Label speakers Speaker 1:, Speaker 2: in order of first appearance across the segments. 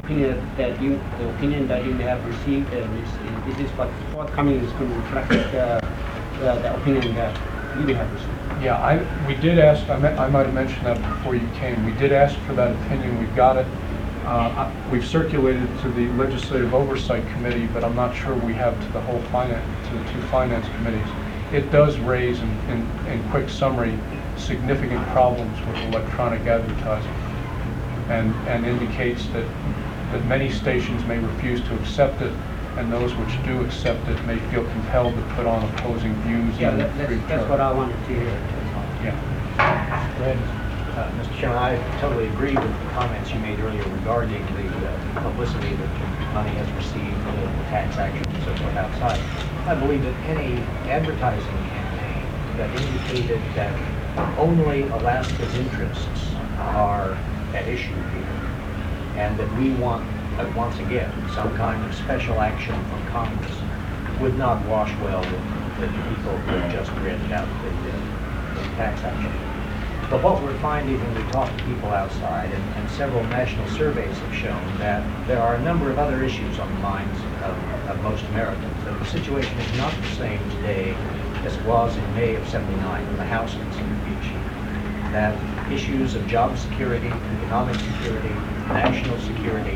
Speaker 1: the opinion that you may have received, this is what forthcoming is going to reflect the opinion that you may have received.
Speaker 2: Yeah, we did ask, I might have mentioned that before you came. We did ask for that opinion. We got it. We've circulated to the Legislative Oversight Committee, but I'm not sure we have to the whole to the two finance committees. It does raise, in quick summary, significant problems with electronic advertising, and indicates that many stations may refuse to accept it, and those which do accept it may feel compelled to put on opposing views.
Speaker 1: Yeah, that's what I wanted to hear.
Speaker 2: Yeah.
Speaker 3: Go ahead. Mr. Chairman, I totally agree with the comments you made earlier regarding the publicity that money has received for the tax action and so forth outside. I believe that any advertising campaign that indicated that only Alaska's interests are at issue here, and that we want, once again, some kind of special action from Congress, would not wash well with the people who have just rented out the tax action. But what we're finding when we talk to people outside, and several national surveys have shown that there are a number of other issues on the minds of most Americans. That the situation is not the same today as it was in May of '79 when the House considered the issue. That issues of job security, economic security, national security,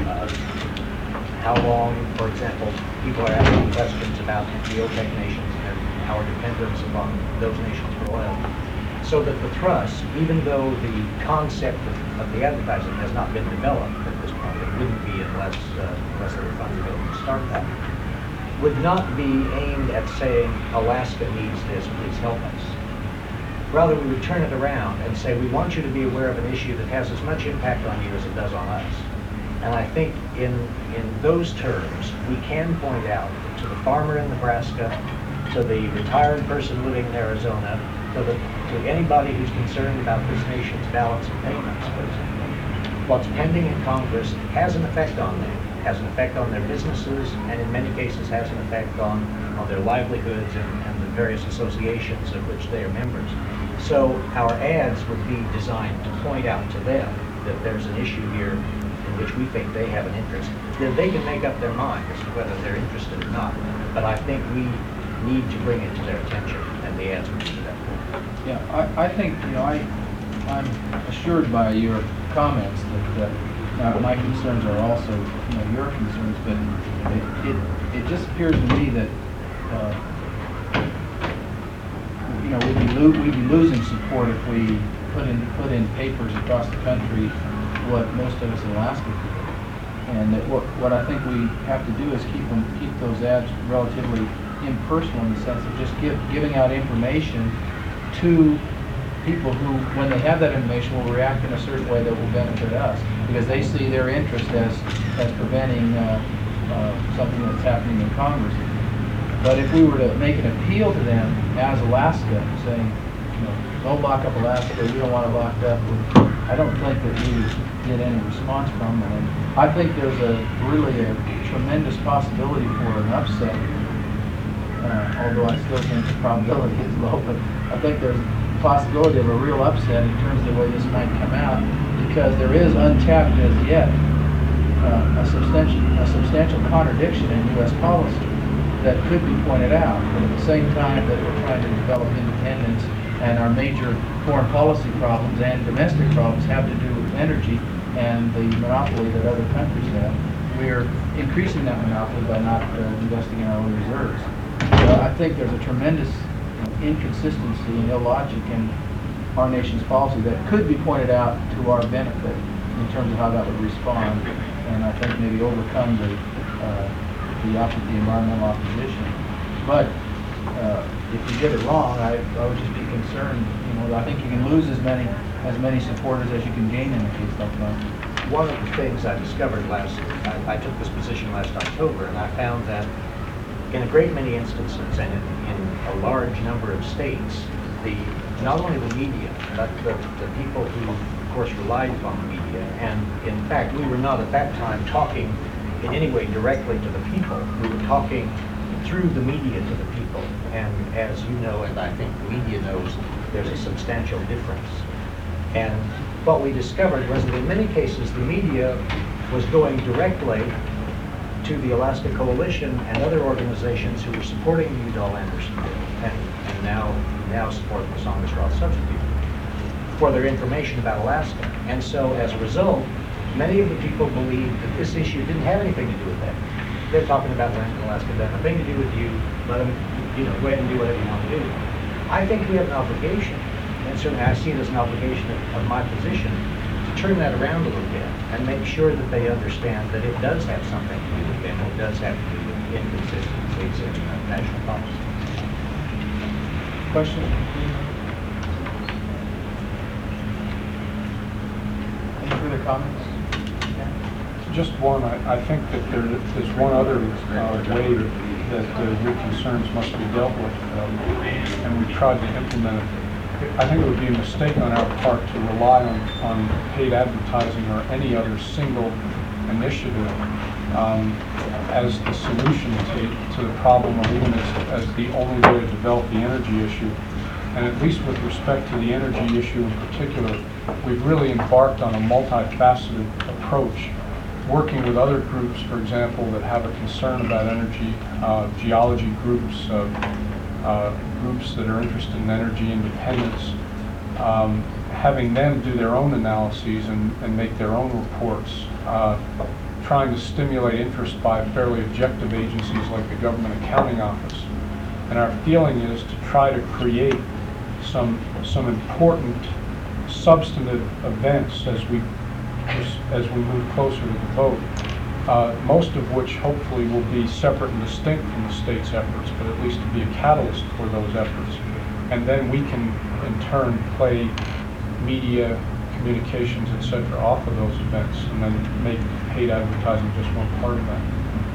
Speaker 3: how long, for example, people are asking questions about the OPEC nations and our dependence upon those nations for oil. So that the thrust, even though the concept of the advertising has not been developed at this point, it wouldn't be unless there were funds available to start that, would not be aimed at saying, Alaska needs this, please help us. Rather, we would turn it around and say, we want you to be aware of an issue that has as much impact on you as it does on us. And I think in those terms, we can point out to the farmer in Nebraska, to the retired person living in Arizona, to anybody who's concerned about this nation's balance of payments, for example, what's pending in Congress has an effect on them, has an effect on their businesses, and in many cases has an effect on their livelihoods and the various associations of which they are members. So our ads would be designed to point out to them that there's an issue here in which we think they have an interest. Then they can make up their mind as to whether they're interested or not. But I think we need to bring it to their attention, and the ads would do that.
Speaker 4: Yeah, I think, I'm assured by your comments that now my concerns are also, your concerns, but it just appears to me that, we'd be losing support if we put in papers across the country what most of us in Alaska do. And that what I think we have to do is keep those ads relatively impersonal, in the sense of just giving out information to people who, when they have that information, will react in a certain way that will benefit us, because they see their interest as preventing something that's happening in Congress. But if we were to make an appeal to them as Alaska, saying, don't lock up Alaska, we don't want it locked up, I don't think that we get any response from them. And I think there's really a tremendous possibility for an upset, although I still think the probability is low, but I think there's a possibility of a real upset in terms of the way this might come out, because there is untapped as yet a substantial contradiction in U.S. policy that could be pointed out. But at the same time that we're trying to develop independence, and our major foreign policy problems and domestic problems have to do with energy and the monopoly that other countries have, we're increasing that monopoly by not investing in our own reserves. So I think there's a tremendous inconsistency and illogic in our nation's policy that could be pointed out to our benefit in terms of how that would respond, and I think maybe overcome the environmental opposition. But if you get it wrong, I would just be concerned. I think you can lose as many supporters as you can gain in a case like that.
Speaker 3: One of the things I discovered I took this position last October, and I found that in a great many instances, and in a large number of states, not only the media, but the people who, of course, relied upon the media, and in fact, we were not at that time talking in any way directly to the people. We were talking through the media to the people. And as you know, and I think the media knows, there's a substantial difference. And what we discovered was that in many cases, the media was going directly to the Alaska Coalition and other organizations who were supporting the Udall-Anderson bill and now support the Songos-Roth substitute for their information about Alaska. And so as a result, many of the people believe that this issue didn't have anything to do with that. They're talking about land in Alaska, that had nothing to do with you, let them, go ahead and do whatever you want to do. I think we have an obligation, and certainly I see it as an obligation of my position, to turn that around a little bit and make sure that they understand that it does have something to do with them, it does have to do with inconsistencies in national policy.
Speaker 4: Questions? Any further comments?
Speaker 2: Just one, I think that there's one other way that your concerns must be dealt with, and we tried to implement it. I think it would be a mistake on our part to rely on paid advertising or any other single initiative as the solution to the problem, or even as the only way to develop the energy issue. And at least with respect to the energy issue in particular, we've really embarked on a multifaceted approach, working with other groups, for example, that have a concern about energy, geology groups, groups that are interested in energy independence, having them do their own analyses and make their own reports, trying to stimulate interest by fairly objective agencies like the Government Accounting Office. And our feeling is to try to create some important substantive events as we move closer to the vote, most of which hopefully will be separate and distinct from the state's efforts, but at least to be a catalyst for those efforts. And then we can, in turn, play media, communications, etc. off of those events, and then make paid advertising just one part of that.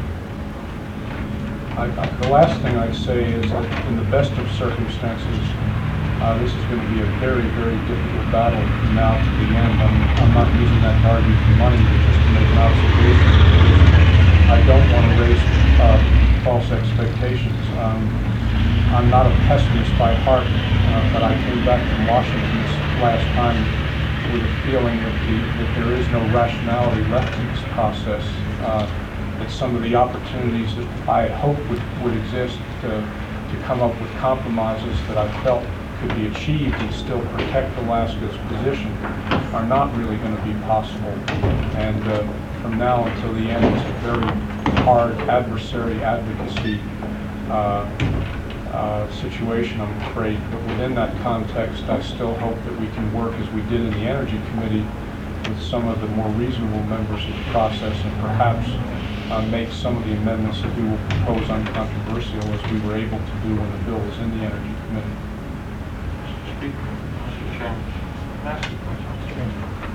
Speaker 2: The last thing I'd say is that in the best of circumstances, this is going to be a very, very difficult battle from now to the end. I'm not using that to argue for money, but just to make an observation. I don't want to raise false expectations. I'm not a pessimist by heart, but I came back from Washington this last time with a feeling that there is no rationality left in this process. That some of the opportunities that I had hoped would exist to come up with compromises that I felt could be achieved and still protect Alaska's position are not really going to be possible. And from now until the end, it's a very hard adversary advocacy situation, I'm afraid. But within that context, I still hope that we can work as we did in the Energy Committee with some of the more reasonable members of the process, and perhaps make some of the amendments that we will propose uncontroversial, as we were able to do when the bill was in the Energy Committee.
Speaker 5: Mr. Chairman, can I ask you a question?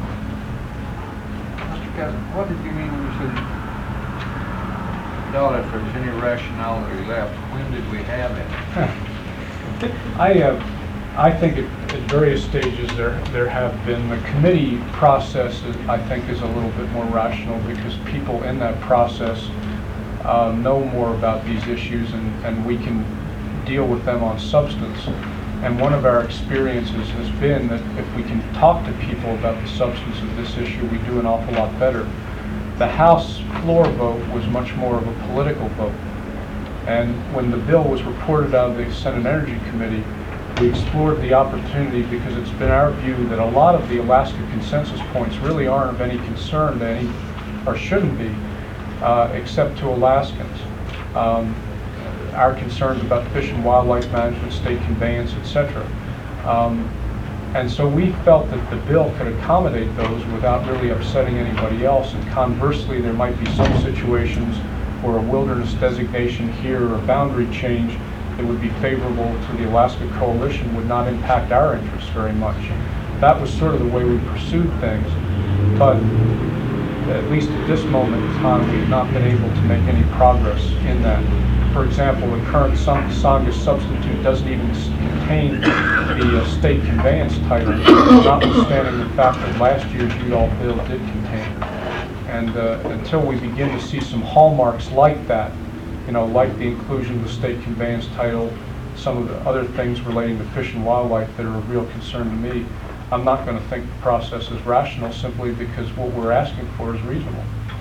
Speaker 5: Mr. Kazin, what did you mean when you said, doubt if there's any rationality left? When did we have it?
Speaker 2: I think at various stages there have been. The committee process, I think, is a little bit more rational because people in that process know more about these issues, and we can deal with them on substance. And one of our experiences has been that if we can talk to people about the substance of this issue, we do an awful lot better. The House floor vote was much more of a political vote. And when the bill was reported out of the Senate Energy Committee, we explored the opportunity, because it's been our view that a lot of the Alaska consensus points really aren't of any concern to any, or shouldn't be, except to Alaskans. Our concerns about fish and wildlife management, state conveyance, etc. And so we felt that the bill could accommodate those without really upsetting anybody else. And conversely, there might be some situations where a wilderness designation here or a boundary change that would be favorable to the Alaska Coalition would not impact our interests very much. That was sort of the way we pursued things. But at least at this moment in time, we've not been able to make any progress in that. For example, the current Songos substitute doesn't even contain the state conveyance title, notwithstanding the fact that last year's Udall bill did contain it. And until we begin to see some hallmarks like that, like the inclusion of the state conveyance title, some of the other things relating to fish and wildlife that are of real concern to me, I'm not going to think the process is rational, simply because what we're asking for is reasonable.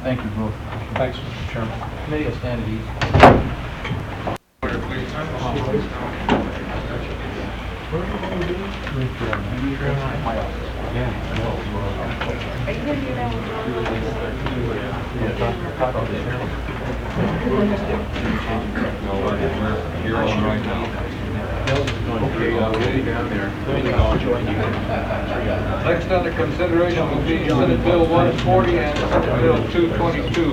Speaker 4: Thank you both.
Speaker 2: Thanks, Mr. Chairman.
Speaker 4: Committee will stand at ease.
Speaker 5: Order, please. You're on right now. Okay, we'll be down there. Next under consideration will be Senate Bill 140 and Senate Bill 222.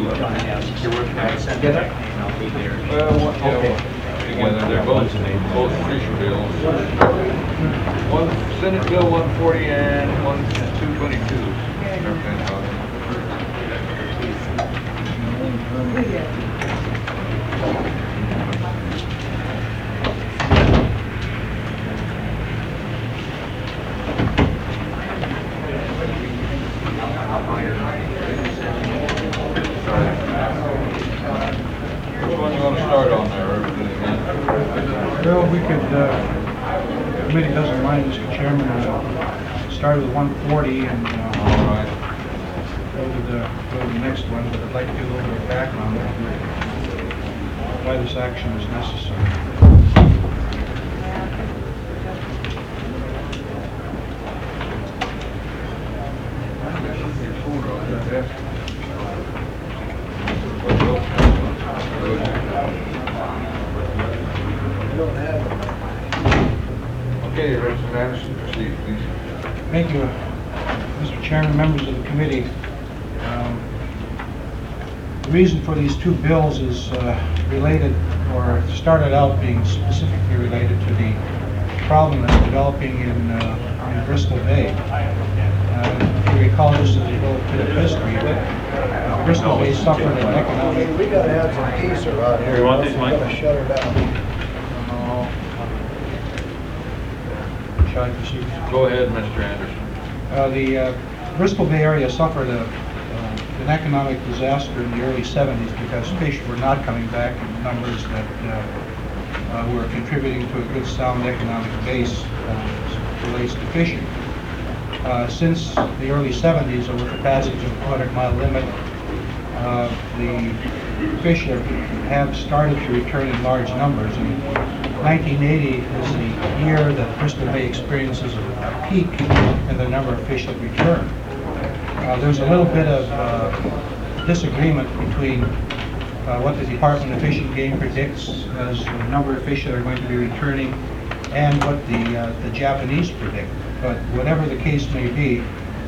Speaker 5: Well, together, they're both Fisher bills. One Senate Bill 140 and one 222. Which one you want to start on there?
Speaker 6: Well, we could, the committee doesn't mind, Mr. Chairman, start with 140 and
Speaker 5: All right.
Speaker 6: go to the next one, but I'd like to do a little bit of background on why this action is necessary.
Speaker 5: Okay, Representative Anderson, proceed, please.
Speaker 6: Thank you, Mr. Chairman, members of the committee. The reason for these two bills is related, or started out being specifically related to the problem that's developing in Bristol Bay. If you recall, this is a little bit of history. Bristol Bay suffered an economic...
Speaker 7: We gotta have some peace around here.
Speaker 8: You want this, Mike?
Speaker 7: We're gonna shut her down.
Speaker 6: Shall I proceed?
Speaker 5: Go ahead, Mr. Anderson.
Speaker 6: The Bristol Bay area suffered an economic disaster in the early 70s because fish were not coming back in the numbers that were contributing to a good sound economic base as relates to fishing. Since the early 70s, with the passage of the 200-mile limit, the fish have started to return in large numbers. And 1980 is the year that Bristol Bay experiences a peak in the number of fish that return. There's a little bit of disagreement between what the Department of Fish and Game predicts as the number of fish that are going to be returning and what the Japanese predict. But whatever the case may be,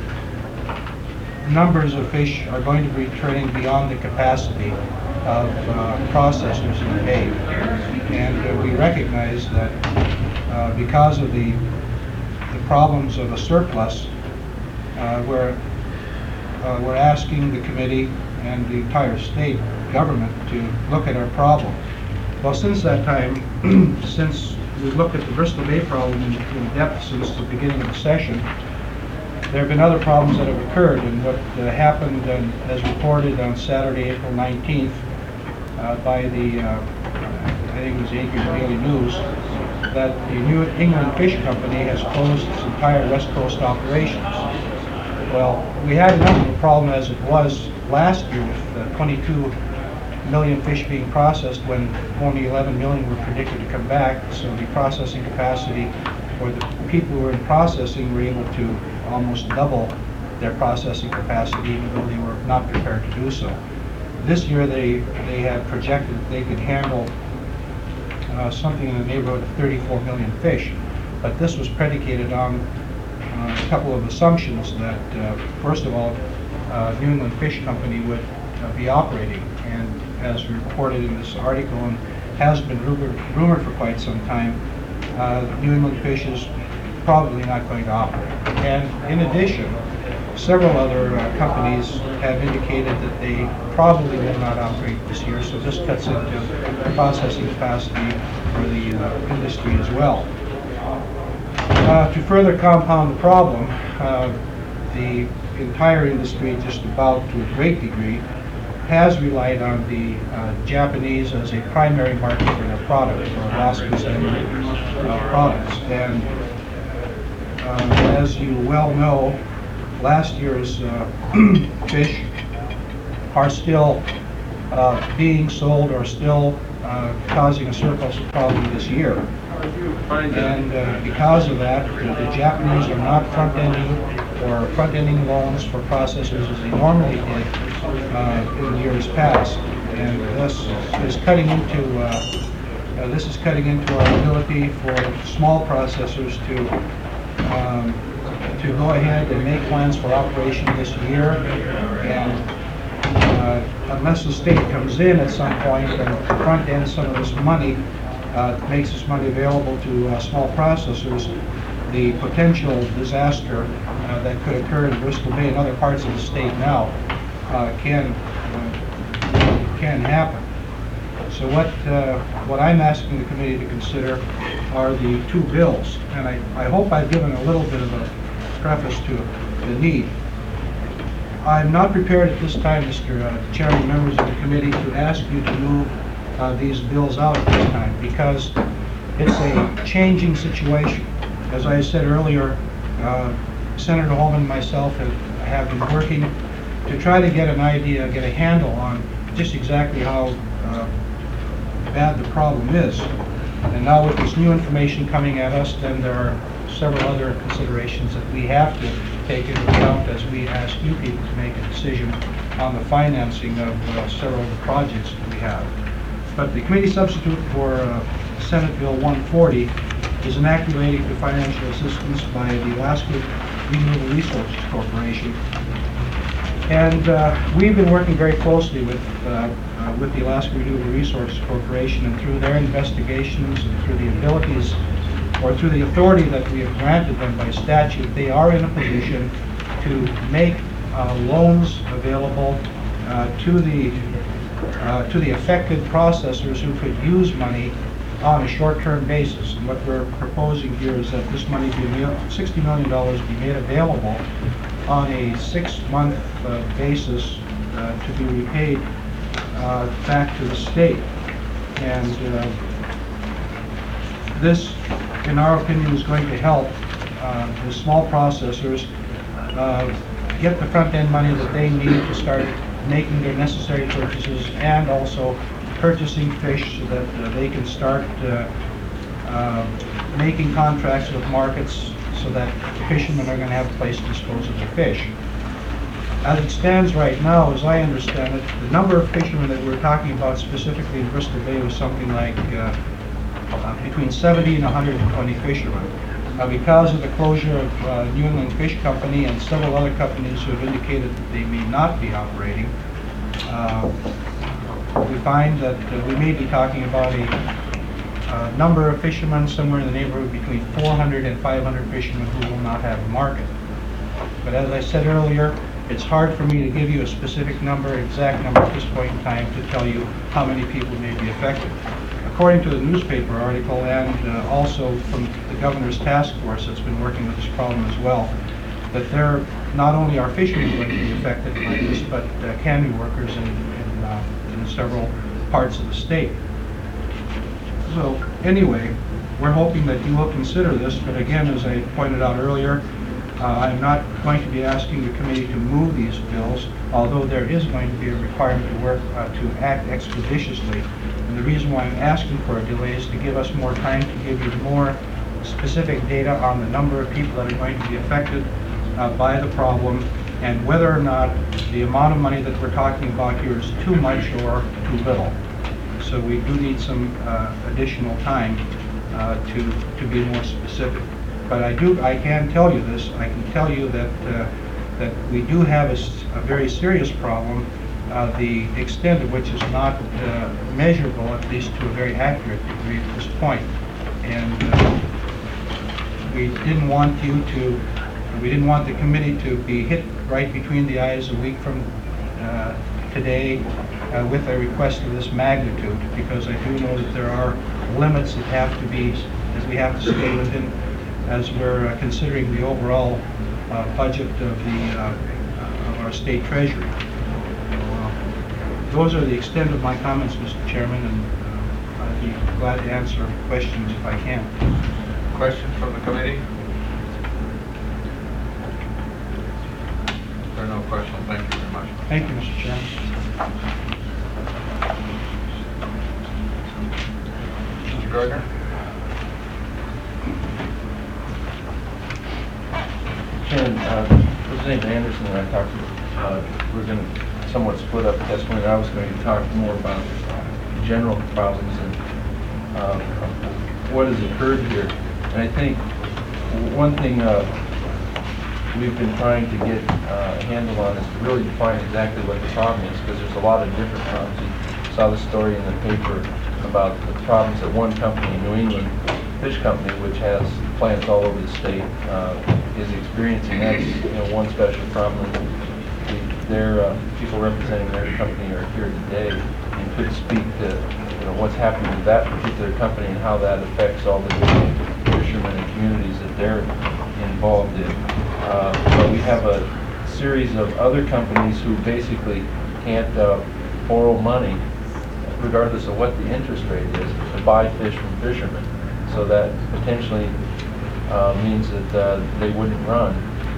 Speaker 6: numbers of fish are going to be returning beyond the capacity of processors in the bay. And we recognize that because of the problems of a surplus, we're asking the committee and the entire state government to look at our problem. Well, since that time, since we looked at the Bristol Bay problem in depth since the beginning of the session, there have been other problems that have occurred, and what happened, as reported on Saturday, April 19th, by the, I think it was the Acres Daily News, that the New England Fish Company has closed its entire West Coast operations. Well, we had enough of a problem as it was last year with 22 million fish being processed when only 11 million were predicted to come back, so the processing capacity, or the people who were in processing were able to almost double their processing capacity even though they were not prepared to do so. This year they have projected that they could handle something in the neighborhood of 34 million fish, but this was predicated on a couple of assumptions that, first of all, New England Fish Company would be operating, and as reported in this article and has been rumored for quite some time, New England Fish is probably not going to operate. And in addition, several other companies have indicated that they probably will not operate this year, so this cuts into processing capacity for the industry as well. To further compound the problem, the entire industry, just about to a great degree, has relied on the Japanese as a primary market for their products, for Alaska's products. And as you well know, last year's fish are still being sold or still causing a surplus problem this year. And because of that, the Japanese are not front-ending loans for processors as they normally did in years past. And this is cutting into our ability for small processors to go ahead and make plans for operation this year. And unless the state comes in at some point and front ends some of this money, makes this money available to small processors, the potential disaster that could occur in Bristol Bay and other parts of the state now can happen. So what I'm asking the committee to consider are the two bills, and I hope I've given a little bit of a preface to the need. I'm not prepared at this time, Mr. Chairman, members of the committee, to ask you to move these bills out at this time, because it's a changing situation. As I said earlier, Senator Holman and myself have been working to try to get an idea, get a handle on just exactly how bad the problem is. And now with this new information coming at us, then there are several other considerations that we have to take into account as we ask you people to make a decision on the financing of several of the projects that we have. But the committee substitute for Senate Bill 140 is an act relating to financial assistance by the Alaska Renewable Resources Corporation. And we've been working very closely with the Alaska Renewable Resources Corporation, and through their investigations and through the abilities or through the authority that we have granted them by statute, they are in a position to make loans available to the affected processors who could use money on a short-term basis. And what we're proposing here is that this money, $60 million, be made available on a 6-month basis to be repaid back to the state. And this, in our opinion, is going to help the small processors get the front-end money that they need to start making their necessary purchases, and also purchasing fish so that they can start making contracts with markets so that the fishermen are going to have a place to dispose of their fish. As it stands right now, as I understand it, the number of fishermen that we're talking about specifically in Bristol Bay was something like between 70 and 120 fishermen. Because of the closure of New England Fish Company and several other companies who have indicated that they may not be operating, we find that we may be talking about a number of fishermen somewhere in the neighborhood between 400 and 500 fishermen who will not have a market. But as I said earlier, it's hard for me to give you a specific number, exact number at this point in time, to tell you how many people may be affected. According to the newspaper article, and also from the governor's task force that's been working with this problem as well, that there not only are fishermen going to be affected by this, but cannery workers in several parts of the state. So anyway, we're hoping that you will consider this, but again, as I pointed out earlier, I'm not going to be asking the committee to move these bills, although there is going to be a requirement to work to act expeditiously. And the reason why I'm asking for a delay is to give us more time to give you more specific data on the number of people that are going to be affected by the problem, and whether or not the amount of money that we're talking about here is too much or too little. So we do need some additional time to be more specific. But I can tell you this. I can tell you that we do have a very serious problem. The extent of which is not measurable, at least to a very accurate degree at this point. And we didn't want the committee to be hit right between the eyes a week from today with a request of this magnitude, because I do know that there are limits that we have to stay within as we're considering the overall budget of our state treasury. Those are the extent of my comments, Mr. Chairman, and I'd be glad to answer questions if I can.
Speaker 5: Questions from the committee? There are no questions. Thank you very much.
Speaker 6: Thank you, Mr. Chairman.
Speaker 5: Mr. Gardner?
Speaker 8: Chairman, Representative Anderson and I talked, we're going to somewhat split up testimony. I was going to talk more about general problems and what has occurred here. And I think one thing we've been trying to get a handle on is to really define exactly what the problem is, because there's a lot of different problems. You saw the story in the paper about the problems that one company in New England, fish company, which has plants all over the state, is experiencing. That's one special problem. Their people representing their company are here today and could speak to what's happening to that particular company and how that affects all the fishermen and communities that they're involved in. But we have a series of other companies who basically can't borrow money, regardless of what the interest rate is, to buy fish from fishermen. So that potentially means that they wouldn't run.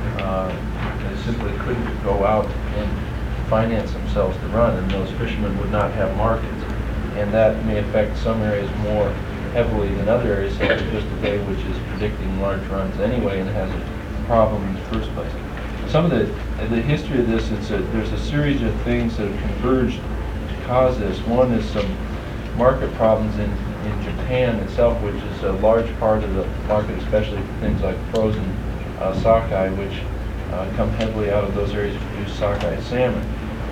Speaker 8: They simply couldn't go out and finance themselves to run, and those fishermen would not have markets. And that may affect some areas more heavily than other areas, such as just today, which is predicting large runs anyway and has a problem in the first place. Some of the history of this, there's a series of things that have converged to cause this. One is some market problems in Japan itself, which is a large part of the market, especially for things like frozen sockeye, which come heavily out of those areas that produce sockeye salmon.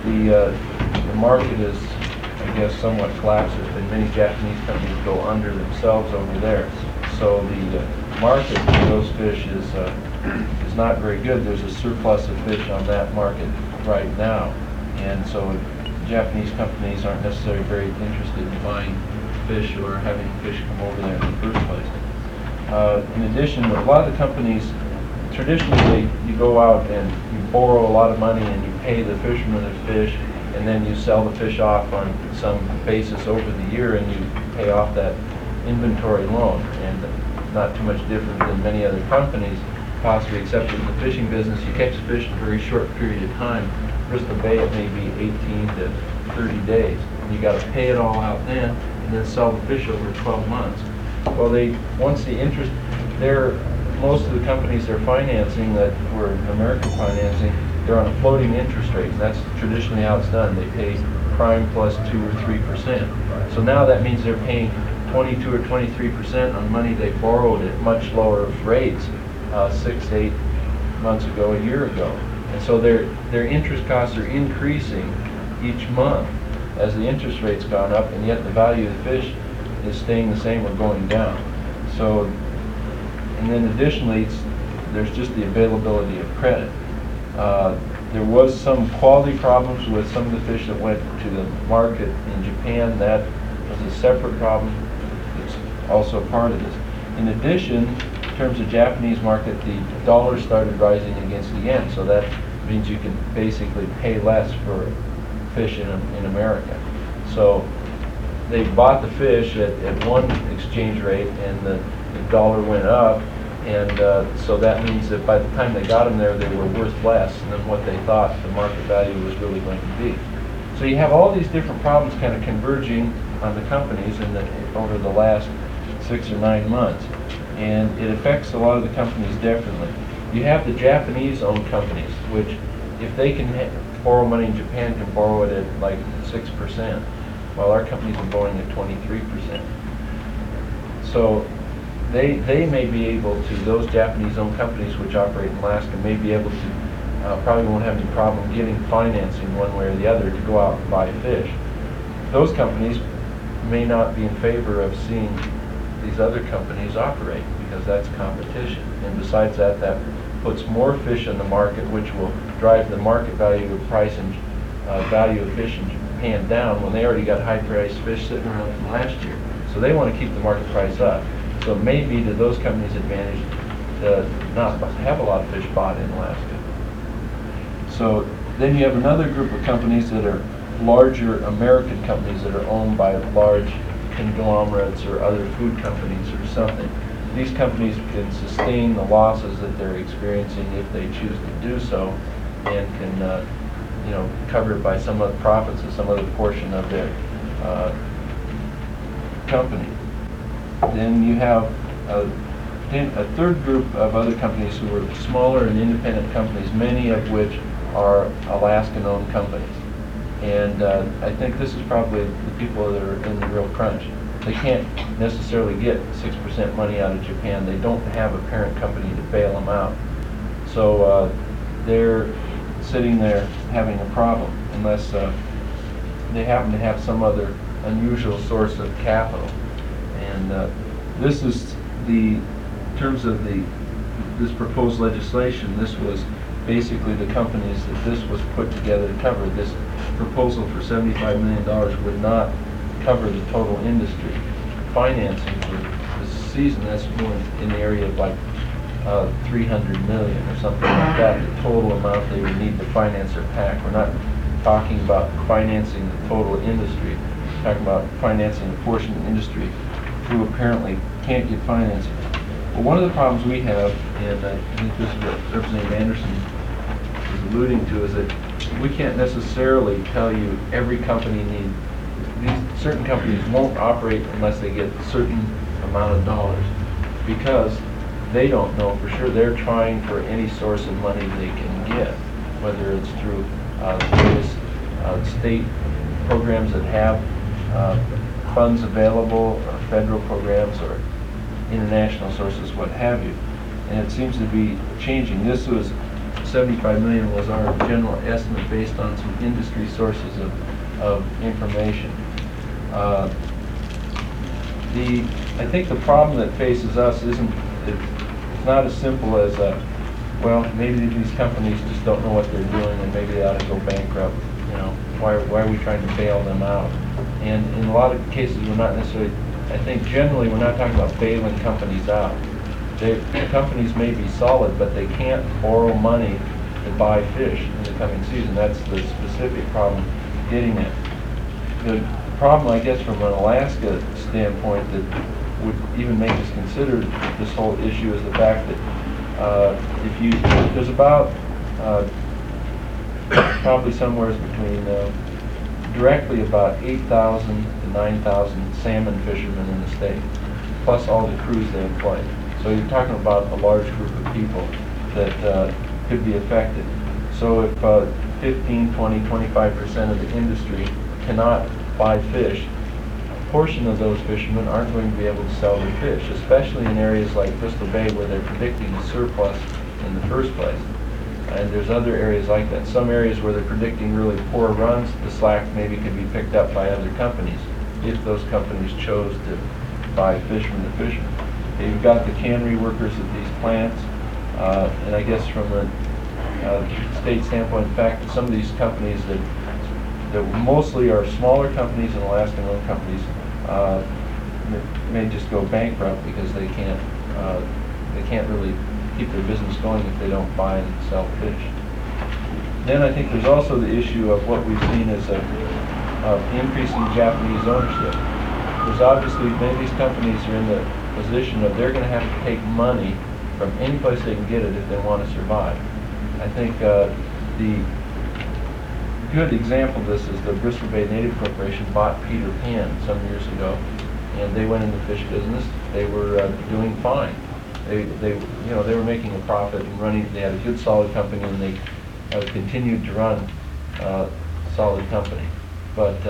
Speaker 8: The market is, I guess, somewhat collapsed. There's been many Japanese companies go under themselves over there. So the market for those fish is not very good. There's a surplus of fish on that market right now. And so Japanese companies aren't necessarily very interested in buying fish or having fish come over there in the first place. In addition, a lot of the companies, traditionally, you go out and you borrow a lot of money and you pay the fishermen of fish, and then you sell the fish off on some basis over the year and you pay off that inventory loan. And not too much different than many other companies, possibly, except in the fishing business, you catch fish in a very short period of time. Bristol Bay, it may be 18 to 30 days. And you got to pay it all out then, and then sell the fish over 12 months. Well, once the interest, most of the companies they're financing that were American financing, they're on a floating interest rate, and that's traditionally how it's done. They pay prime plus 2 or 3%. So now that means they're paying 22 or 23% on money they borrowed at much lower rates 6 to 8 months ago, a year ago. And so their interest costs are increasing each month as the interest rate's gone up, and yet the value of the fish is staying the same or going down. So, and then additionally, there's just the availability of credit. There was some quality problems with some of the fish that went to the market in Japan. That was a separate problem. It's also part of this. In addition, in terms of Japanese market, the dollar started rising against the yen, so that means you can basically pay less for fish in America. So they bought the fish at one exchange rate, and the dollar went up, and so that means that by the time they got them there, they were worth less than what they thought the market value was really going to be. So you have all these different problems kind of converging on the companies over the last 6 or 9 months, and it affects a lot of the companies differently. You have the Japanese-owned companies, which, if they can borrow money in Japan, can borrow it at like 6%, while our companies are borrowing at 23%. So they may be able to, those Japanese-owned companies which operate in Alaska may be able to, probably won't have any problem getting financing one way or the other to go out and buy fish. Those companies may not be in favor of seeing these other companies operate, because that's competition. And besides that, that puts more fish in the market, which will drive the market value of price and value of fish in Japan down when they already got high-priced fish sitting around from last year. So they want to keep the market price up. So it may be to those companies' advantage to not have a lot of fish bought in Alaska. So then you have another group of companies that are larger American companies that are owned by large conglomerates or other food companies or something. These companies can sustain the losses that they're experiencing if they choose to do so, and can covered by some of the profits of some other portion of their company. Then you have a third group of other companies who are smaller and independent companies, many of which are Alaskan-owned companies. And I think this is probably the people that are in the real crunch. They can't necessarily get 6% money out of Japan. They don't have a parent company to bail them out. So they're sitting there having a problem unless they happen to have some other unusual source of capital. And this is in terms of this proposed legislation, this was basically the companies that this was put together to cover. This proposal for $75 million would not cover the total industry. Financing for this season, that's more in the area of like 300 million or something like that, the total amount they would need to finance their PAC. We're not talking about financing the total industry. We're talking about financing a portion of the industry who apparently can't get financing. Well, one of the problems we have, and I think this is what Representative Anderson is alluding to, is that we can't necessarily tell you every company needs. These certain companies won't operate unless they get a certain amount of dollars, because they don't know for sure. They're trying for any source of money they can get, whether it's through various state programs that have funds available, or federal programs, or international sources, what have you. And it seems to be changing. This was 75 million was our general estimate based on some industry sources of information. I think the problem that faces us it's not as simple as well, maybe these companies just don't know what they're doing and maybe they ought to go bankrupt. Why are we trying to bail them out? And in a lot of cases, we're not necessarily, I think generally we're not talking about bailing companies out. The companies may be solid, but they can't borrow money to buy fish in the coming season. That's the specific problem getting it. The problem, I guess, from an Alaska standpoint that would even make us consider this whole issue is the fact that there's about probably somewhere between directly about 8,000 to 9,000 salmon fishermen in the state, plus all the crews they employ. So you're talking about a large group of people that could be affected. So if 15, 20, 25% of the industry cannot buy fish, a portion of those fishermen aren't going to be able to sell their fish, especially in areas like Bristol Bay where they're predicting a surplus in the first place. And there's other areas like that. Some areas where they're predicting really poor runs, the slack maybe could be picked up by other companies if those companies chose to buy fish from the fishermen. You've got the cannery workers at these plants, and I guess from a state standpoint, in fact, some of these companies that mostly are smaller companies and Alaskan-owned companies may just go bankrupt because they can't really keep their business going if they don't buy and sell fish. Then I think there's also the issue of what we've seen as increasing Japanese ownership. There's obviously many of these companies are in the position of they're going to have to take money from any place they can get it if they want to survive. I think the good example of this is the Bristol Bay Native Corporation bought Peter Pan some years ago, and they went into the fish business. They were doing fine. They were making a profit and running. They had a good, solid company, and they continued to run a solid company. But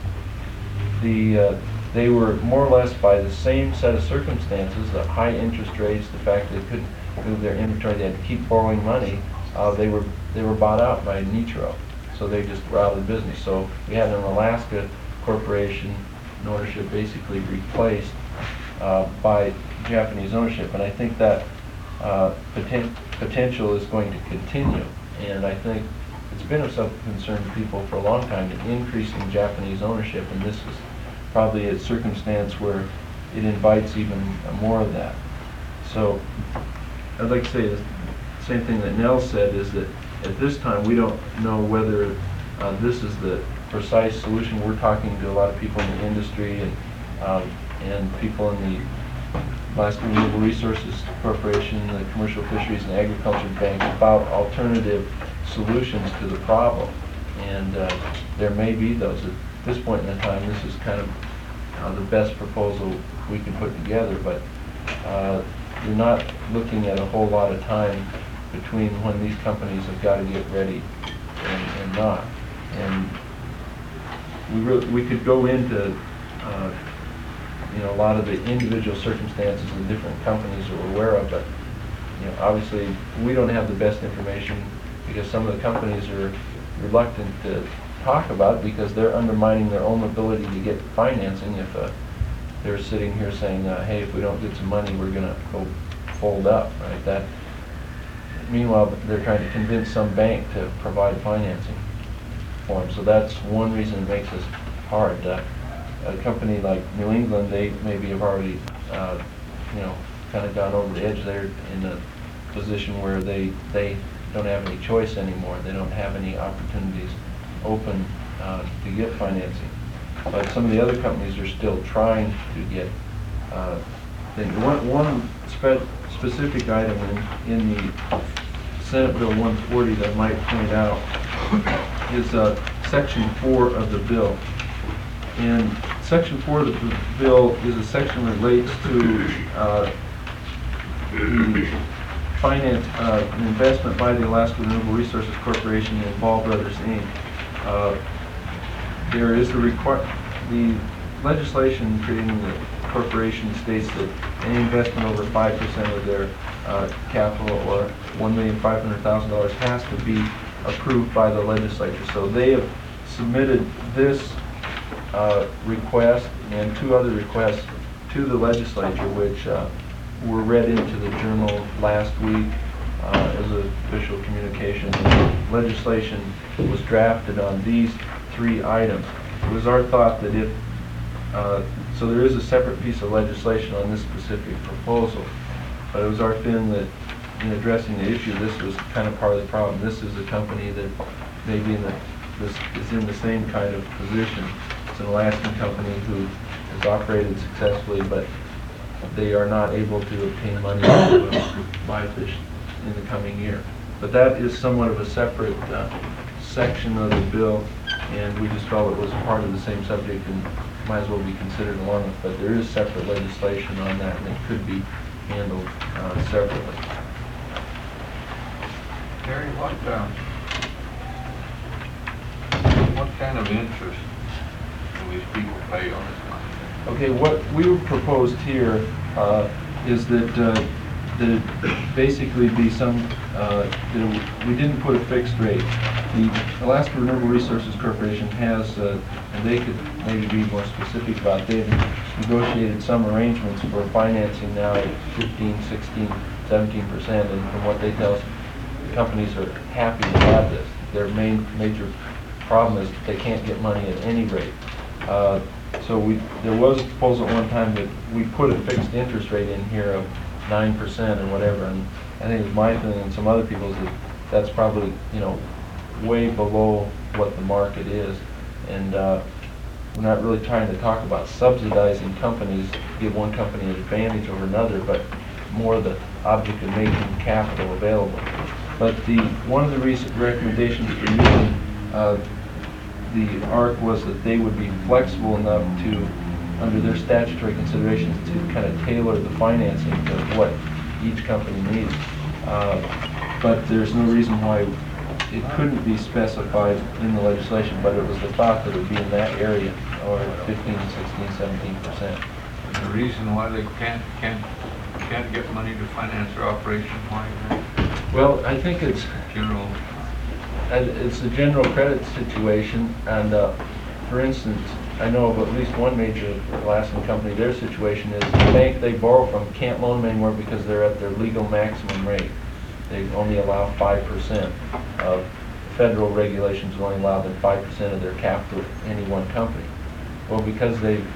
Speaker 8: they were more or less by the same set of circumstances, the high interest rates, the fact they couldn't move their inventory, they had to keep borrowing money. They were bought out by Nitro, so they just were out of the business. So we had an Alaska corporation and ownership basically replaced by Japanese ownership, and I think that potential is going to continue. And I think it's been of some concern to people for a long time, the increasing Japanese ownership, and this is probably a circumstance where it invites even more of that. So I'd like to say the same thing that Nell said, is that at this time we don't know whether this is the precise solution. We're talking to a lot of people in the industry and people in the Alaska Renewable Resources Corporation, the Commercial Fisheries and Agriculture Bank, about alternative solutions to the problem. And there may be those. At this point in the time, this is kind of the best proposal we can put together, but you're not looking at a whole lot of time between when these companies have got to get ready and not. And we could go into a lot of the individual circumstances of different companies that we're aware of, but obviously we don't have the best information because some of the companies are reluctant to talk about it because they're undermining their own ability to get financing if they're sitting here saying, hey, if we don't get some money, we're going to go fold up, right? That. Meanwhile, they're trying to convince some bank to provide financing for them. So that's one reason it makes us hard. A company like New England, they maybe have already, kind of gone over the edge. They're in a position where they don't have any choice anymore. They don't have any opportunities open to get financing. But some of the other companies are still trying to get things. One specific item in the Senate Bill 140 that I might point out is Section 4 of the bill. And Section 4 of the bill is a section that relates to the finance, an investment by the Alaska Renewable Resources Corporation and Ball Brothers, Inc. There is the legislation creating the corporation states that any investment over 5% of their capital or $1,500,000 has to be approved by the legislature. So they have submitted this request and two other requests to the legislature, which were read into the Journal last week as an official communication. Legislation was drafted on these three items. It was our thought that if so there is a separate piece of legislation on this specific proposal, but it was our feeling that in addressing the issue, this was kind of part of the problem. This is a company that maybe is in the same kind of position. It's an Alaskan company who has operated successfully, but they are not able to obtain money to buy fish in the coming year. But that is somewhat of a separate section of the bill, and we just felt it was part of the same subject and might as well be considered along with. But there is separate legislation on that, and it could be handled separately.
Speaker 5: Terry, what kind of interest do these people pay on this money?
Speaker 8: Okay, what we proposed here is that that basically be some, we didn't put a fixed rate. The Alaska Renewable Resources Corporation has, and they could maybe be more specific about it, they've negotiated some arrangements for financing now at 15, 16, 17%, and from what they tell us, the companies are happy to have this. Their major problem is that they can't get money at any rate. So there was a proposal at one time that we put a fixed interest rate in here of 9% or whatever, and I think it was my feeling and some other people's that that's probably, way below what the market is, and we're not really trying to talk about subsidizing companies, give one company an advantage over another, but more the object of making capital available. But one of the recent recommendations for using the ARC was that they would be flexible enough to, under their statutory considerations, to kind of tailor the financing to what each company needs. But there's no reason why it couldn't be specified in the legislation, but it was the thought that it would be in that area, or 15, 16, 17%.
Speaker 5: And the reason why they can't get money to finance their operation, why is that?
Speaker 8: Well, I think it's a general credit situation, and for instance, I know of at least one major Alaskan company, their situation is the bank they borrow from can't loan them anymore because they're at their legal maximum rate. They only allow 5% of federal regulations will only allow them 5% of their capital to any one company. Well, because they've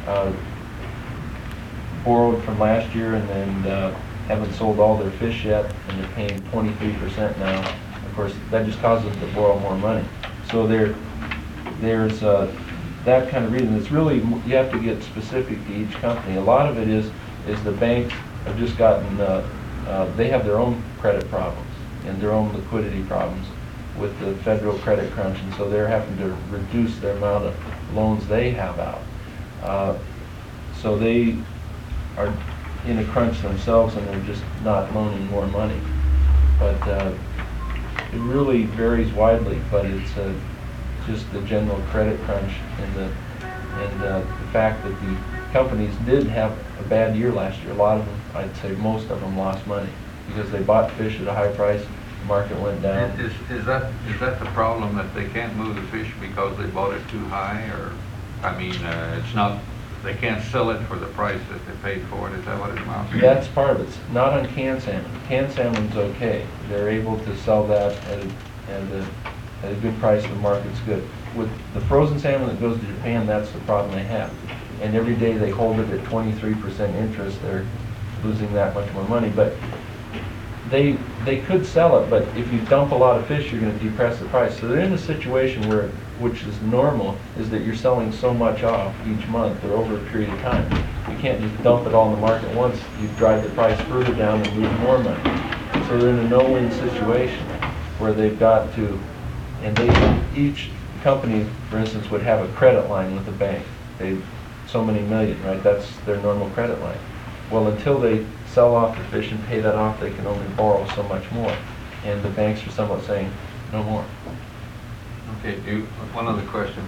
Speaker 8: borrowed from last year and then haven't sold all their fish yet, and they're paying 23% now, of course, that just causes them to borrow more money. So there's that kind of reason. It's really, you have to get specific to each company. A lot of it is the banks have just gotten, they have their own credit problems and their own liquidity problems. with the federal credit crunch, and so they're having to reduce the amount of loans they have out. So they are in a crunch themselves, and they're just not loaning more money. But it really varies widely, but it's just the general credit crunch and the fact that the companies did have a bad year last year. A lot of them, I'd say most of them, lost money because they bought fish at a high price, the market went down.
Speaker 5: Is that the problem, that they can't move the fish because they bought it too high? Or, I mean, it's not, they can't sell it for the price that they paid for it? Is that what it amounts to?
Speaker 8: That's part of it. Not on canned salmon. Canned salmon's okay. They're able to sell that at a good price. The market's good. With the frozen salmon that goes to Japan, that's the problem they have. And every day they hold it at 23% interest, they're losing that much more money. But they could sell it, but if you dump a lot of fish, you're going to depress the price. So they're in a situation where, which is normal, is that you're selling so much off each month or over a period of time. You can't just dump it all in the market once. You drive the price further down and lose more money. So they're in a no-win situation where they've got to, and each company, for instance, would have a credit line with the bank. They so many million, right? That's their normal credit line. Well, until they sell off the fish and pay that off, they can only borrow so much more. And the banks are somewhat saying, no more.
Speaker 5: Okay, one other question.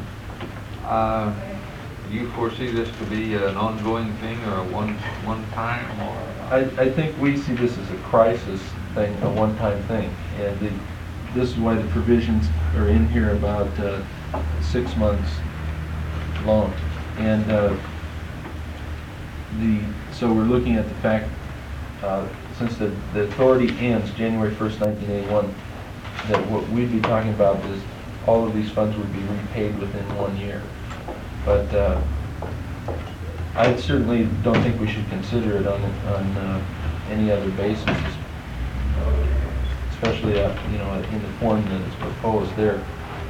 Speaker 5: Do you foresee this to be an ongoing thing or a one time? Or
Speaker 8: I think we see this as a crisis thing, a one-time thing. And this is why the provisions are in here about 6 months loan. And so we're looking at the fact, since the authority ends January 1st, 1981, that what we'd be talking about is all of these funds would be repaid within 1 year. But I certainly don't think we should consider it on any other basis, especially in the form that is proposed there.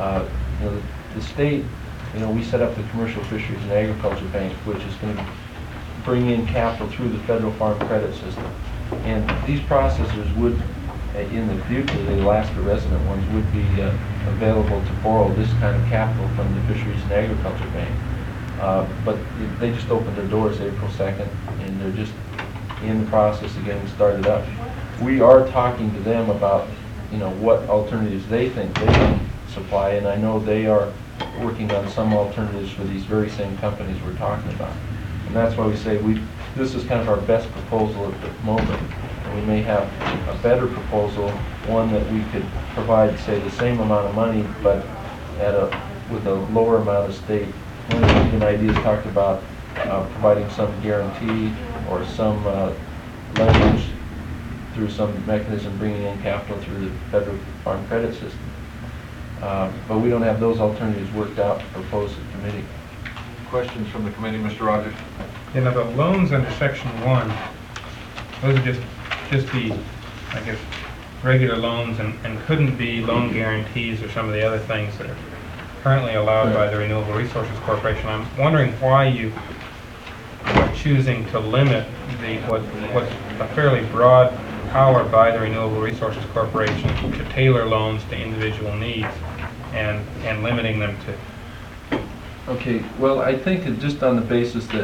Speaker 8: The state, we set up the Commercial Fisheries and Agriculture Bank, which is going to bring in capital through the Federal Farm Credit System. And these processors would, in the future, the Alaska resident ones, would be available to borrow this kind of capital from the Fisheries and Agriculture Bank. But they just opened their doors April 2nd, and they're just in the process of getting started up. We are talking to them about, what alternatives they think they can supply, and I know they are working on some alternatives for these very same companies we're talking about. And that's why we say this is kind of our best proposal at the moment. And we may have a better proposal, one that we could provide, say, the same amount of money, but with a lower amount of state. One of the even ideas talked about providing some guarantee or some leverage through some mechanism, bringing in capital through the Federal Farm Credit System. But we don't have those alternatives worked out or proposed to the committee.
Speaker 5: questions from the committee, Mr. Rogers?
Speaker 9: The loans under Section 1, those are just the, I guess, regular loans and couldn't be loan guarantees or some of the other things that are currently allowed by the Renewable Resources Corporation. I'm wondering why you are choosing to limit what's a fairly broad power by the Renewable Resources Corporation to tailor loans to individual needs and limiting them to.
Speaker 8: Okay, well, I think just on the basis that,